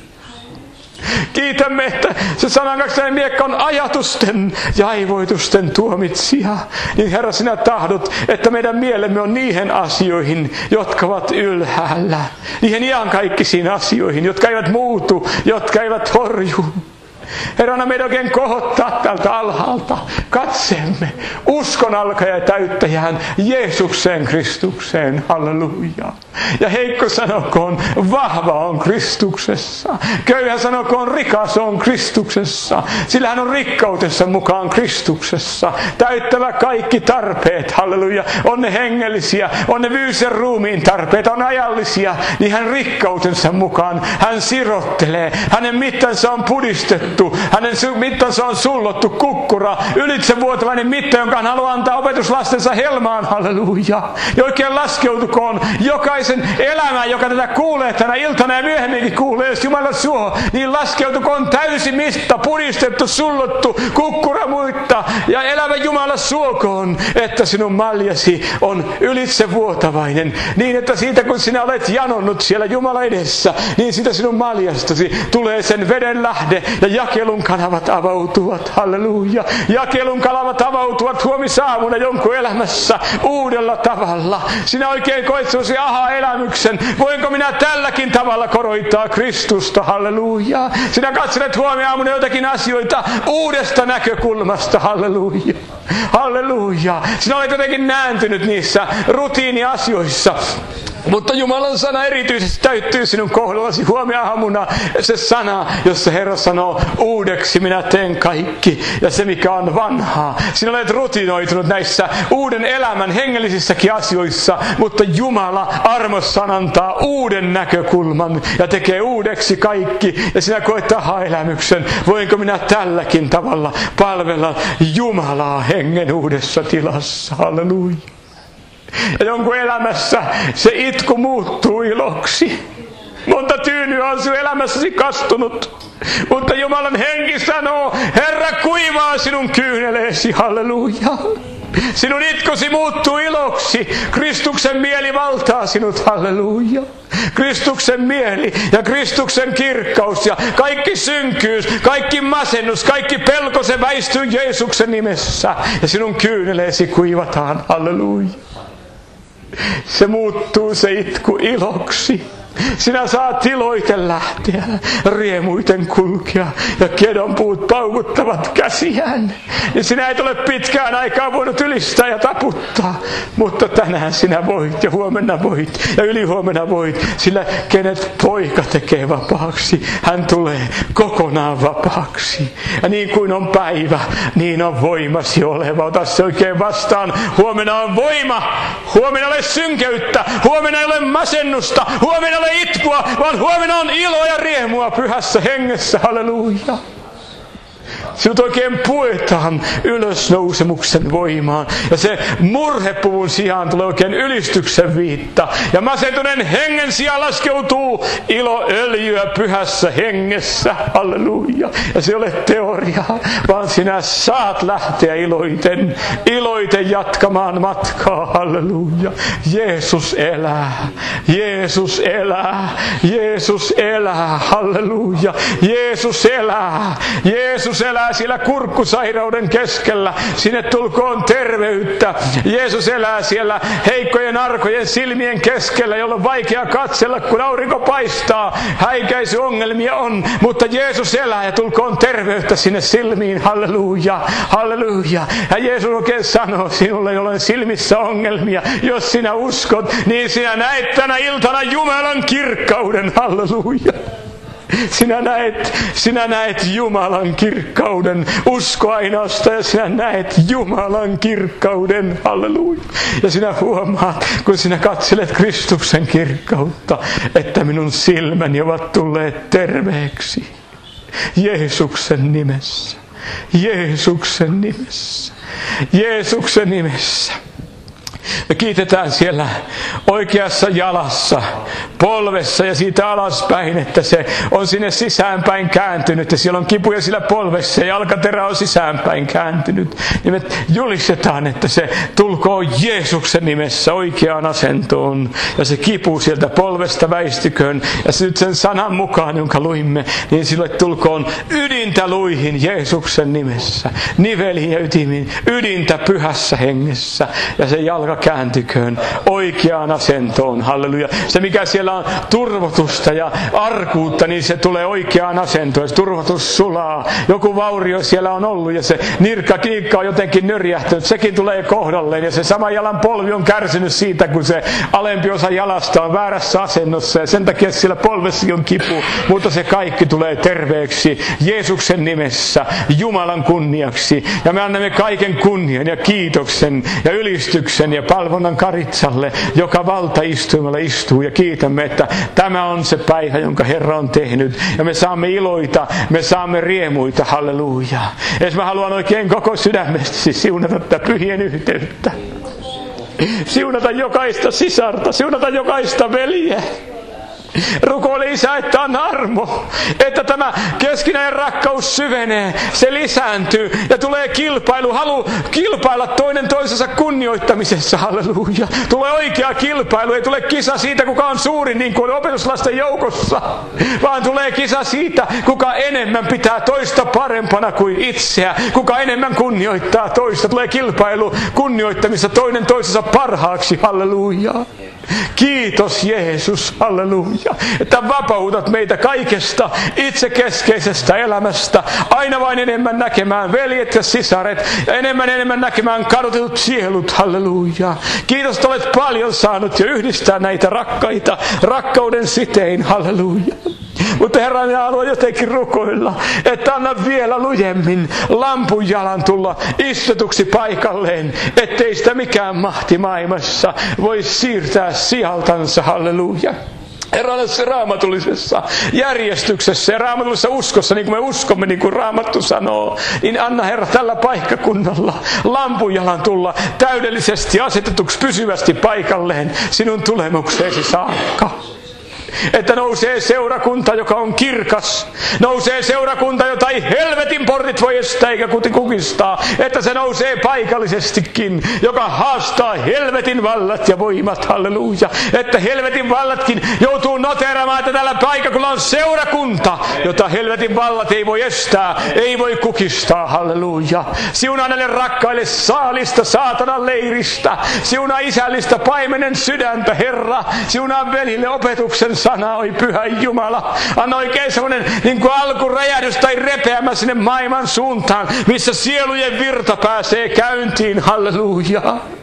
Kiitämme, että se sanankaksinen miekka on ajatusten ja aivoitusten tuomitsija. Niin Herra, sinä tahdot, että meidän mielemme on niihin asioihin, jotka ovat ylhäällä. Niihin iankaikkisiin asioihin, jotka eivät muutu, jotka eivät horju. Herrana, meidän oikein kohottaa tältä alhaalta katseemme uskon alkaja täyttäjään Jeesukseen Kristukseen. Halleluja. Ja heikko sanokoon, vahva on Kristuksessa. Köyhä sanokoon, rikas on Kristuksessa. Sillä hän on rikkautensa mukaan Kristuksessa. Täyttävä kaikki tarpeet. Halleluja. On ne hengellisiä, on ne fyysisen ruumiin tarpeet, on ajallisia. Niin hän rikkautensa mukaan, hän sirottelee. Hänen mittansa on pudistettu. Hänen mittansa on sullottu kukkura, ylitsevuotavainen mitta, jonka hän haluaa antaa opetuslastensa helmaan. Halleluja. Ja oikein laskeutukoon jokaisen elämään, joka tätä kuulee tänä iltana ja myöhemminkin kuulee, jos Jumala suo, niin laskeutukoon täysi mitta, pudistettu, sullottu kukkura muitta. Ja elävä Jumala suokoon, että sinun maljasi on ylitsevuotavainen. Niin, että siitä kun sinä olet janonnut siellä Jumala edessä, niin siitä sinun maljastasi tulee sen veden lähde ja jakelun kanavat avautuvat. Halleluja. Jakelun kanavat avautuvat huomisaamuna jonkun elämässä uudella tavalla. Sinä oikein koet sellaisen aha-elämyksen. Voinko minä tälläkin tavalla koroittaa Kristusta? Halleluja. Sinä katselet huomiaamuna jotakin asioita uudesta näkökulmasta. Halleluja. Halleluja. Sinä olet jotenkin nääntynyt niissä rutiiniasioissa. Mutta Jumalan sana erityisesti täyttyy sinun kohdallasi huomioaamuna. Se sana, jossa Herra sanoo, uudeksi minä teen kaikki. Ja se mikä on vanhaa. Sinä olet rutinoitunut näissä uuden elämän hengellisissäkin asioissa. Mutta Jumala armossaan antaa uuden näkökulman. Ja tekee uudeksi kaikki. Ja sinä koet aha-elämyksen. Voinko minä tälläkin tavalla palvella Jumalaa hengen uudessa tilassa. Halleluja. Ja jonkun elämässä se itku muuttuu iloksi. Monta tyynyä on sinun elämässäsi kastunut. Mutta Jumalan henki sanoo, Herra kuivaa sinun kyyneleesi. Halleluja. Sinun itkusi muuttuu iloksi. Kristuksen mieli valtaa sinut. Halleluja. Kristuksen mieli ja Kristuksen kirkkaus ja kaikki synkyys, kaikki masennus, kaikki pelko, se väistyy Jeesuksen nimessä. Ja sinun kyyneleesi kuivataan. Halleluja. Se muuttuu se itku iloksi. Sinä saat iloiten lähteä, riemuiten kulkea ja kedonpuut paukuttavat käsiään. Ja sinä et ole pitkään aikaa voinut ylistää ja taputtaa, mutta tänään sinä voit ja huomenna voit ja ylihuomenna voit, sillä kenet poika tekee vapaaksi, hän tulee kokonaan vapaaksi. Ja niin kuin on päivä, niin on voimasi oleva. Ota se oikein vastaan. Huomenna on voima, huomenna ei ole synkeyttä, huomenna ei ole masennusta, huomenna ei ole itkua, vaan huomenna on iloa ja riemua pyhässä hengessä. Halleluja. Sinut oikein puetaan ylösnousemuksen voimaan. Ja se murhepuvun sijaan tulee oikein ylistyksen viitta. Ja masentuneen hengen sijaan laskeutuu iloöljyä pyhässä hengessä. Halleluja. Ja se ei ole teoriaa, vaan sinä saat lähteä iloiten jatkamaan matkaa. Halleluja. Jeesus elää. Jeesus elää. Jeesus elää. Halleluja. Jeesus elää. Jeesus elää elää siellä kurkkusairauden keskellä. Sinne tulkoon terveyttä. Jeesus elää siellä heikkojen arkojen silmien keskellä, jolla on vaikea katsella, kun aurinko paistaa. Häikäisyongelmia on, mutta Jeesus elää ja tulkoon terveyttä sinne silmiin. Halleluja, halleluja. Ja Jeesus oikein sanoo sinulle, jolla on silmissä ongelmia, jos sinä uskot, niin sinä näet tänä iltana Jumalan kirkkauden. Halleluja. Sinä näet Jumalan kirkkauden. Usko ainoastaan ja sinä näet Jumalan kirkkauden. Halleluja. Ja sinä huomaat, kun sinä katselet Kristuksen kirkkautta, että minun silmäni ovat tulleet terveeksi. Jeesuksen nimessä. Jeesuksen nimessä. Jeesuksen nimessä. Me kiitetään siellä oikeassa jalassa, polvessa ja siitä alaspäin, että se on sinne sisäänpäin kääntynyt ja siellä on kipuja sillä polvessa ja jalkaterä on sisäänpäin kääntynyt. Ja me julistetaan, että se tulkoon Jeesuksen nimessä oikeaan asentoon ja se kipu sieltä polvesta väistyköön ja nyt sen sanan mukaan, jonka luimme, niin sille tulkoon ydintä luihin Jeesuksen nimessä, niveliin ja ytimiin, ydintä pyhässä hengessä ja se jalka kääntyköön oikeaan asentoon. Halleluja. Se mikä siellä on turvotusta ja arkuutta, niin se tulee oikeaan asentoon. Se turvotus sulaa. Joku vaurio siellä on ollut ja se kiikka on jotenkin nyrjähtynyt. Sekin tulee kohdalleen ja se sama jalan polvi on kärsinyt siitä, kun se alempi osa jalasta on väärässä asennossa ja sen takia siellä polvessakin on kipu. Mutta se kaikki tulee terveeksi Jeesuksen nimessä, Jumalan kunniaksi. Ja me annamme kaiken kunnian ja kiitoksen ja ylistyksen ja palvonnan Karitsalle, joka valtaistuimella istuu, ja kiitämme, että tämä on se päivä, jonka Herra on tehnyt, ja me saamme iloita, me saamme riemuita, halleluja. Ja mä haluan oikein koko sydämestäsi siunata tätä pyhien yhteyttä, siunata jokaista sisarta, siunata jokaista veljeä. Rukoile Isä, että on armo, että tämä keskinäinen rakkaus syvenee, se lisääntyy ja tulee kilpailu, halu kilpailla toinen toisensa kunnioittamisessa, halleluja. Tulee oikea kilpailu, ei tule kisa siitä, kuka on suurin niin kuin opetuslasten joukossa, vaan tulee kisa siitä, kuka enemmän pitää toista parempana kuin itseä, kuka enemmän kunnioittaa toista. Tulee kilpailu kunnioittamissa toinen toisensa parhaaksi, halleluja. Kiitos Jeesus, halleluja, että vapautat meitä kaikesta itsekeskeisestä elämästä, aina vain enemmän näkemään veljet ja sisaret ja enemmän näkemään kadotetut sielut, halleluja. Kiitos, että olet paljon saanut jo yhdistää näitä rakkaita rakkauden sitein, halleluja. Mutta Herra, minä haluan jotenkin rukoilla, että anna vielä lujemmin lampun jalan tulla istutuksi paikalleen, ettei sitä mikään mahti maailmassa voi siirtää sijaltansa, halleluja. Herra, raamatullisessa järjestyksessä ja raamatullisessa uskossa, niin kuin me uskomme, niin kuin Raamattu sanoo, niin anna Herra tällä paikkakunnalla lampunjalan tulla täydellisesti asetetuksi pysyvästi paikalleen sinun tulemukseesi saakka. Että nousee seurakunta, joka on kirkas. Nousee seurakunta, jota ei helvetin portit voi estää eikä kukistaa. Että se nousee paikallisestikin, joka haastaa helvetin vallat ja voimat. Halleluja. Että helvetin vallatkin joutuu noteeramaan, että tällä paikalla on seurakunta, jota helvetin vallat ei voi estää, ei voi kukistaa. Halleluja. Siunaa näille rakkaille saalista saatanan leiristä. Siunaa isällistä paimenen sydäntä, Herra. Siunaa velille opetuksen sana, oi pyhä Jumala. Anna oikein semmoinen niin kuin alkuräjähdys tai repeämä sinne maailman suuntaan, missä sielujen virta pääsee käyntiin. Halleluja.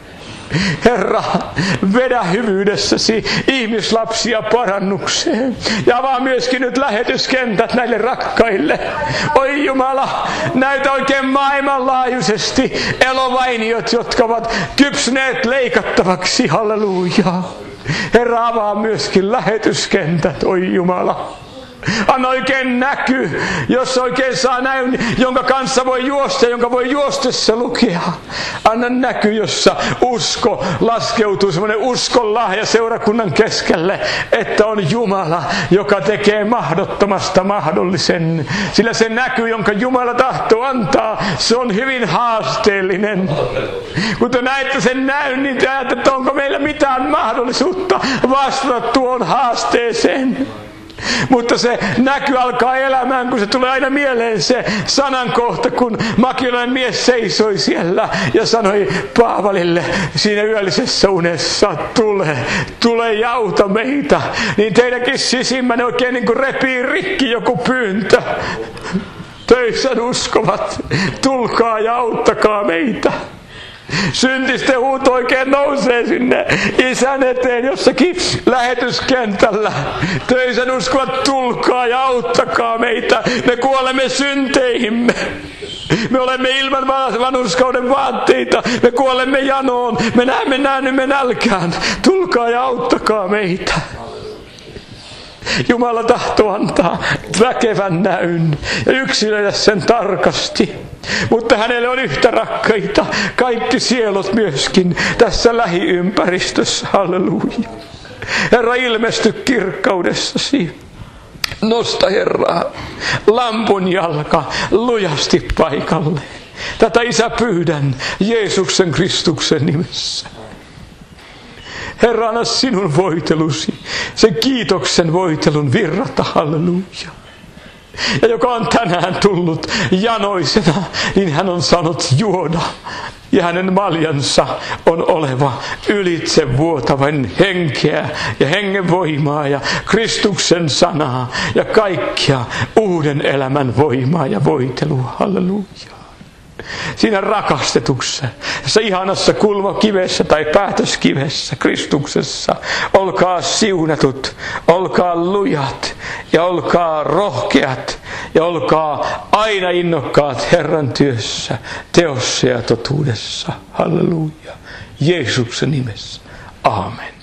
Herra, vedä hyvyydessäsi ihmislapsia parannukseen. Ja avaa myöskin nyt lähetyskentät näille rakkaille. Oi Jumala, näytä oikein maailmanlaajuisesti elovainiot, jotka ovat kypsyneet leikattavaksi. Halleluja. Herra, avaa myöskin lähetyskentät, oi Jumala. Anna oikein näky, jos oikein saa näyn, jonka kanssa voi juosta, jonka voi juostessa lukea. Anna näky, jossa usko laskeutuu, semmoinen uskon lahja seurakunnan keskelle, että on Jumala, joka tekee mahdottomasta mahdollisen. Sillä se näky, jonka Jumala tahtoo antaa, se on hyvin haasteellinen. Kun te näette sen näyn, niin te ajattelette, että onko meillä mitään mahdollisuutta vastata tuon haasteeseen. Mutta se näky alkaa elämään, kun se tulee aina mieleen se sanankohta, kun makiolainen mies seisoi siellä ja sanoi Paavalille siinä yöllisessä unessa, tule ja auta meitä. Niin teidänkin sisimmänne oikein niin kuin repii rikki joku pyyntö. Töissään uskovat, tulkaa ja auttakaa meitä. Syntisten huuto oikein nousee sinne Isän eteen jossakin lähetyskentällä. Töissään uskovat, tulkaa ja auttakaa meitä. Me kuolemme synteihimme. Me olemme ilman vanhurskauden vaatteita. Me kuolemme janoon. Me näemme näännymme nälkään. Tulkaa ja auttakaa meitä. Jumala tahtoo antaa väkevän näyn ja yksilöidä sen tarkasti. Mutta hänelle on yhtä rakkaita kaikki sielut myöskin tässä lähiympäristössä. Halleluja. Herra, ilmesty kirkkaudessasi. Nosta, Herra, lampun jalka lujasti paikalle. Tätä, Isä, pyydän Jeesuksen Kristuksen nimessä. Herra, anna sinun voitelusi, sen kiitoksen voitelun virrata, halleluja. Ja joka on tänään tullut janoisena, niin hän on saanut juoda. Ja hänen maljansa on oleva ylitse vuotavan henkeä ja hengen voimaa ja Kristuksen sanaa ja kaikkia uuden elämän voimaa ja voitelua, halleluja. Siinä rakastetussa, tässä ihanassa kulmakivessä tai päätöskivessä Kristuksessa, olkaa siunatut, olkaa lujat ja olkaa rohkeat ja olkaa aina innokkaat Herran työssä, teossa ja totuudessa. Halleluja. Jeesuksen nimessä. Aamen.